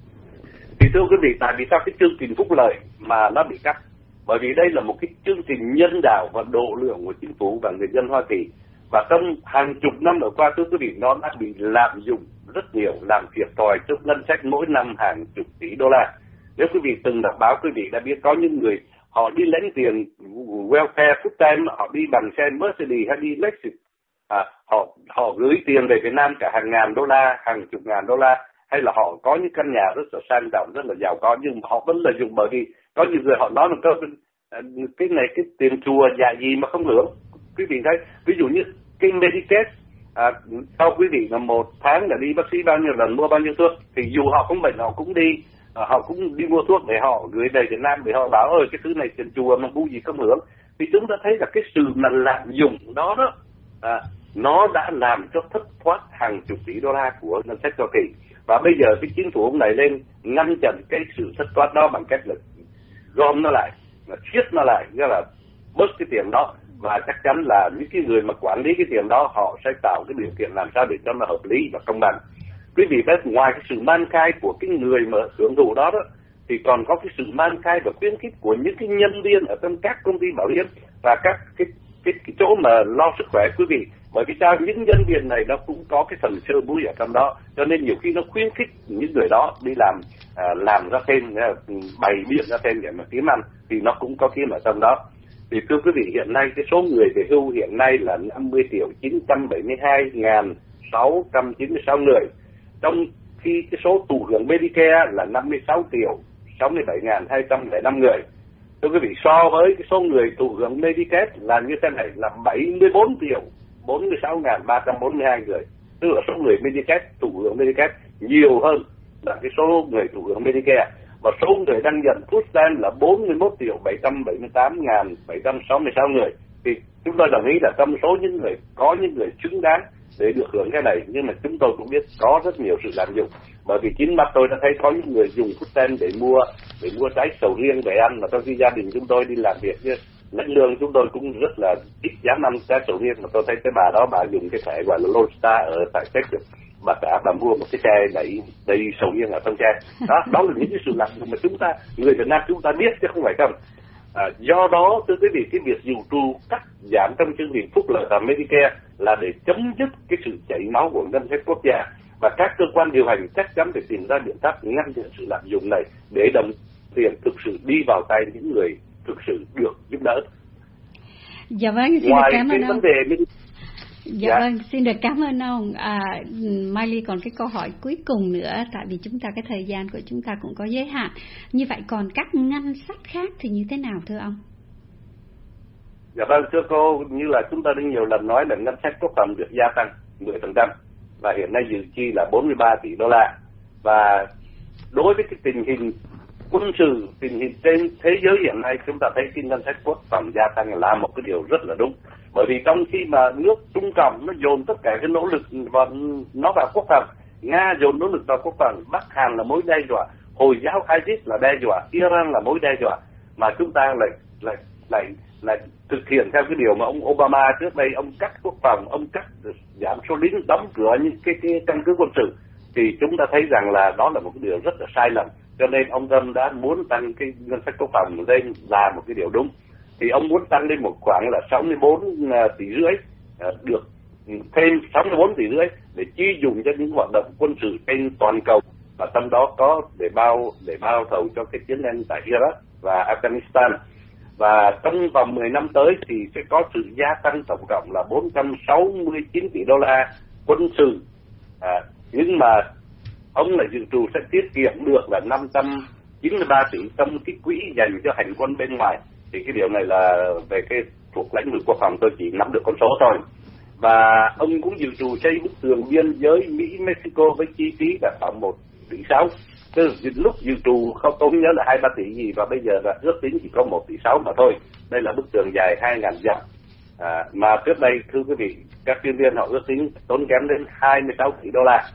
Thì thưa quý vị, tại vì sao cái chương trình phúc lợi mà nó bị cắt? Bởi vì đây là một cái chương trình nhân đạo và độ lượng của chính phủ và người dân Hoa Kỳ. Và trong hàng chục năm vừa qua, thưa quý vị, nó đã bị lạm dụng rất nhiều, làm thiệt thòi cho ngân sách mỗi năm hàng chục tỷ đô la. Nếu quý vị từng đọc báo, quý vị đã biết có những người họ đi lãnh tiền welfare full time, họ đi bằng xe Mercedes hay đi Lexus, à, họ họ gửi tiền về Việt Nam cả hàng ngàn đô la, hàng chục ngàn đô la, hay là họ có những căn nhà rất là sang trọng, rất là giàu có, nhưng mà họ vẫn lợi dụng. Bởi vì có nhiều người họ nói một câu, cái này cái tiền chùa dạ gì mà không hưởng. Quý vị thấy, ví dụ như cái Medicaid, à, sau quý vị là một tháng là đi bác sĩ bao nhiêu lần, mua bao nhiêu thuốc, thì dù họ không bệnh họ cũng đi, à, họ cũng đi mua thuốc để họ gửi về Việt Nam để họ bảo ơi cái thứ này tiền chùa mà bu gì không hưởng. Thì chúng ta thấy là cái sự mà lạm dụng đó đó, à, nó đã làm cho thất thoát hàng chục tỷ đô la của ngân sách Hoa Kỳ. Và bây giờ cái chính phủ ông này lên ngăn chặn cái sự thất thoát đó bằng cách là gom nó lại, là siết nó lại, nghĩa là bớt cái tiền đó. Và chắc chắn là những cái người mà quản lý cái tiền đó họ sẽ tạo cái điều kiện làm sao để cho nó hợp lý và công bằng. Quý vị biết, ngoài cái sự man khai của cái người mà hưởng thụ đó đó, thì còn có cái sự man khai và khuyến khích của những cái nhân viên ở trong các công ty bảo hiểm và các cái cái, cái chỗ mà lo sức khỏe quý vị. Bởi vì sao? Những nhân viên này nó cũng có cái phần sơ búi ở trong đó, cho nên nhiều khi nó khuyến khích những người đó đi làm à, làm ra thêm, bày biện ra thêm để mà kiếm ăn, thì nó cũng có kiếm ở trong đó. Thì thưa quý vị, hiện nay cái số người về hưu hiện nay là năm mươi triệu chín trăm bảy mươi hai nghìn sáu trăm chín mươi sáu người, trong khi cái số thụ hưởng Medicare là năm mươi sáu triệu sáu mươi bảy nghìn hai trăm lẻ năm người. Thưa quý vị, so với cái số người thụ hưởng Medicare là như thế này, là bảy mươi bốn triệu bốn mươi sáu nghìn ba trăm bốn mươi hai người. Tức là số người Medicare thụ hưởng Medicare nhiều hơn là cái số người thụ hưởng Medicare. Và số người đang nhận food stamp là bốn mươi mốt triệu bảy trăm bảy mươi tám nghìn bảy trăm sáu mươi sáu người. Thì chúng tôi đồng ý là trong số những người, có những người xứng đáng để được hưởng cái này, nhưng mà chúng tôi cũng biết có rất nhiều sự lạm dụng. Bởi vì chính mắt tôi đã thấy có những người dùng food stamp để mua để mua trái sầu riêng về ăn, mà trong khi gia đình chúng tôi đi làm việc chứ lãnh lương chúng tôi cũng rất là ít dám ăn trái sầu riêng, mà tôi thấy cái bà đó bà dùng cái thẻ gọi là Lone Star ở tại Texas, bà cả bà mua một cái xe đẩy đầy sầu riêng ở trong xe. Đó, đó là những cái sự lạm dụng mà chúng ta, người Việt Nam chúng ta biết chứ không phải không. À, do đó thưa quý vị, cái việc dự trù cắt giảm trong chương trình phúc lợi và Medicare là để chấm dứt cái sự chảy máu của ngân sách quốc gia, và các cơ quan điều hành chắc chắn phải tìm ra biện pháp ngăn chặn sự lạm dụng này để đồng tiền thực sự đi vào tay những người thực sự được giúp đỡ. Dạ vâng, xin Ngoài được cảm ơn cái ông. vấn đề Dạ, dạ vâng, xin được cảm ơn ông. À, Mai Ly còn cái câu hỏi cuối cùng nữa, tại vì chúng ta cái thời gian của chúng ta cũng có giới hạn. Như vậy còn các ngân sách khác thì như thế nào thưa ông? Dạ vâng, thưa cô, như là chúng ta đã nhiều lần nói là ngân sách quốc phòng được gia tăng mười phần trăm và hiện nay dự chi là bốn mươi ba tỷ đô la. Và đối với cái tình hình quân sự, tình hình trên thế giới hiện nay, chúng ta thấy cái ngân sách quốc phòng gia tăng là một cái điều rất là đúng. Bởi vì trong khi mà nước Trung Cộng nó dồn tất cả cái nỗ lực vào nó vào quốc phòng, Nga dồn nỗ lực vào quốc phòng, Bắc Hàn là mối đe dọa, Hồi giáo ISIS là đe dọa, Iran là mối đe dọa, mà chúng ta lại lại lại lại thực hiện theo cái điều mà ông Obama trước đây ông cắt quốc phòng, ông cắt giảm số lính, đóng cửa những cái, cái căn cứ quân sự, thì chúng ta thấy rằng là đó là một cái điều rất là sai lầm. Cho nên ông Trump đã muốn tăng cái ngân sách quốc phòng lên là một cái điều đúng. Thì ông muốn tăng lên một khoảng là sáu mươi bốn tỷ rưỡi, được thêm sáu mươi bốn tỷ rưỡi để chi dùng cho những hoạt động quân sự trên toàn cầu, và trong đó có để bao để bao thầu cho cái chiến tranh tại Iraq và Afghanistan. Và trong vòng mười năm tới thì sẽ có sự gia tăng tổng cộng là bốn trăm sáu mươi chín tỷ đô la quân sự. À, nhưng mà ông lại dự trù sẽ tiết kiệm được là năm trăm chín mươi ba tỷ trong cái quỹ dành cho hành quân bên ngoài. Thì cái điều này là về cái thuộc lãnh vực quốc phòng, tôi chỉ nắm được con số thôi. Và ông cũng dự trù xây bức tường biên giới Mỹ-Mexico với chi phí là khoảng một tỷ sáu. Từ lúc dự trù không tôi không nhớ là hai ba tỷ gì, và bây giờ là ước tính chỉ có một tỷ sáu mà thôi. Đây là bức tường dài hai nghìn dặm. À, mà trước đây thưa quý vị, các chuyên viên họ ước tính tốn kém đến hai mươi sáu tỷ đô la.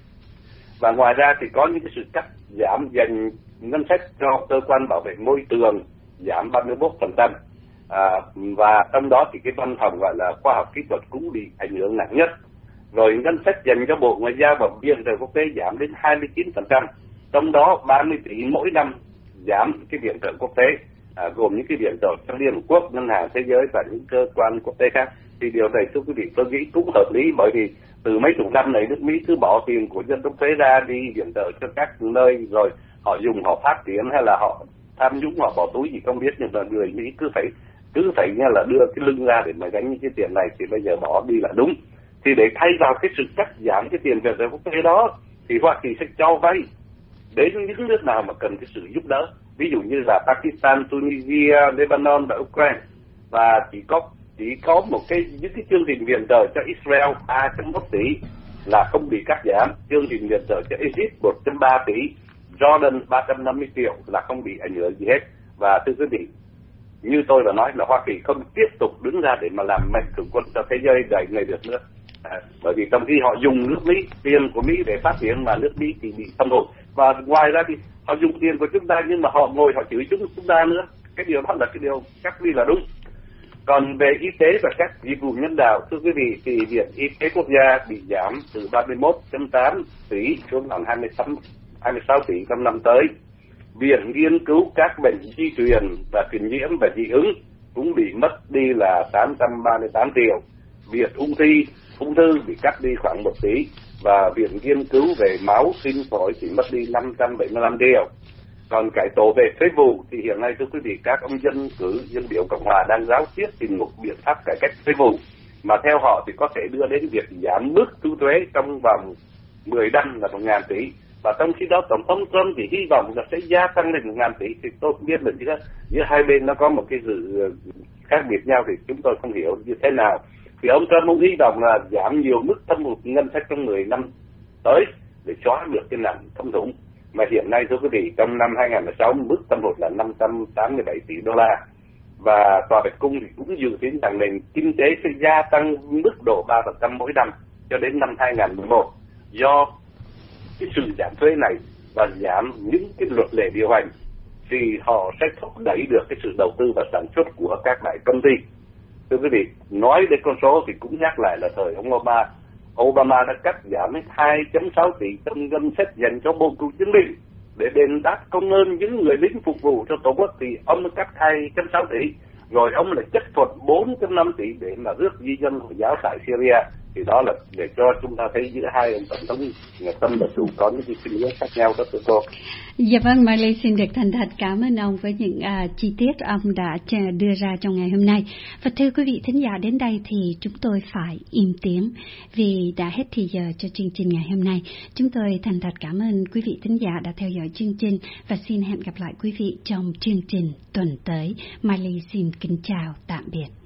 Và ngoài ra thì có những cái sự cắt giảm dành ngân sách cho cơ quan bảo vệ môi trường, giảm ba mươi mốt phần trăm. À, và trong đó thì cái văn phòng gọi là khoa học kỹ thuật cũng bị ảnh hưởng nặng nhất. Rồi ngân sách dành cho Bộ Ngoại giao và viện trợ quốc tế giảm đến hai mươi chín phần trăm, trong đó ba mươi tỷ mỗi năm giảm cái viện trợ quốc tế, à, gồm những cái viện trợ cho Liên Hợp Quốc, Ngân hàng Thế giới và những cơ quan quốc tế khác. Thì điều này thưa quý vị tôi nghĩ cũng hợp lý, bởi vì từ mấy chục năm này nước Mỹ cứ bỏ tiền của dân đóng thuế ra đi viện trợ cho các nơi, rồi họ dùng họ phát triển hay là họ tham nhũng, họ bỏ túi gì không biết, nhưng mà người Mỹ cứ phải cứ phải nghe là đưa cái lưng ra để mà gánh những cái tiền này, thì bây giờ bỏ đi là đúng. Thì để thay vào cái sự cắt giảm cái tiền viện trợ quốc tế đó thì Hoa Kỳ sẽ cho vay đến những nước nào mà cần cái sự giúp đỡ, ví dụ như là Pakistan, Tunisia, Lebanon và Ukraine. Và chỉ có chỉ có một cái những cái chương trình viện trợ cho Israel ba phẩy một tỷ là không bị cắt giảm, chương trình viện trợ cho Egypt một phẩy ba tỷ, Jordan ba trăm năm mươi triệu là không bị ảnh hưởng gì hết. Và thưa quý vị, như tôi đã nói là Hoa Kỳ không tiếp tục đứng ra để mà làm mạnh thường quân cho thế giới đầy ngày được nữa. À, bởi vì trong khi họ dùng nước Mỹ, tiền của Mỹ để phát triển mà nước Mỹ thì bị xâm hụt, và ngoài ra thì họ dùng tiền của chúng ta nhưng mà họ ngồi họ chửi chúng chúng ta nữa. Cái điều đó là cái điều chắc đi là đúng. Còn về y tế và các dịch vụ nhân đạo, thưa quý vị, thì viện y tế quốc gia bị giảm từ ba mươi mốt phẩy tám tỷ xuống còn hai mươi sáu tỷ trong năm tới. Viện nghiên cứu các bệnh di truyền và truyền nhiễm và dị ứng cũng bị mất đi là tám trăm ba mươi tám triệu. Viện ung thư ung thư bị cắt đi khoảng một tỷ, và viện nghiên cứu về máu tim phổi chỉ mất đi năm trăm bảy mươi lăm triệu. Còn cải tổ về thuế vụ thì hiện nay thưa quý vị, các ông dân cử dân biểu Cộng hòa đang giáo diết tìm một biện pháp cải cách thuế vụ mà theo họ thì có thể đưa đến việc giảm mức thu thuế trong vòng mười năm là một ngàn tỷ. và trong khi đó tổng thống Trump thì hy vọng là sẽ gia tăng lên một ngàn tỷ. Thì tôi không biết là giữa, giữa hai bên nó có một cái sự khác biệt nhau thì chúng tôi không hiểu như thế nào. Thì ông Trump cũng hy vọng là giảm nhiều mức thâm hụt ngân sách trong mười năm tới để xóa được cái nạn thâm thủng. Mà hiện nay thưa quý vị, trong năm hai nghìn không trăm lẻ sáu mức thâm hụt là năm trăm tám mươi bảy tỷ đô la. Và Tòa Bạch Cung thì cũng dự kiến rằng nền kinh tế sẽ gia tăng mức độ ba phần trăm mỗi năm cho đến năm hai nghìn không trăm mười một do cái sự giảm thuế này và giảm những cái luật lệ điều hành thì họ sẽ thúc đẩy được cái sự đầu tư và sản xuất của các đại công ty. Thưa quý vị, nói đến con số thì cũng nhắc lại là thời ông Obama, Obama đã cắt giảm hai phẩy sáu tỷ trong ngân sách dành cho bộ cựu chiến binh để đền đáp công ơn những người lính phục vụ cho Tổ quốc, thì ông cắt hai phẩy sáu tỷ, rồi ông lại chấp thuận bốn phẩy năm tỷ để mà rước di dân Hồi giáo tại Syria. Thì đó là để cho chúng ta thấy giữa hai ông tổng thống Tâm và Chủ có những cái suy nghĩ khác nhau đó thưa cô. Dạ vâng, Mai Ly xin được thành thật cảm ơn ông với những à, chi tiết ông đã đưa ra trong ngày hôm nay. Và thưa quý vị thính giả, đến đây thì chúng tôi phải im tiếng vì đã hết thì giờ cho chương trình ngày hôm nay. Chúng tôi thành thật cảm ơn quý vị thính giả đã theo dõi chương trình và xin hẹn gặp lại quý vị trong chương trình tuần tới. Mai Ly xin kính chào, tạm biệt.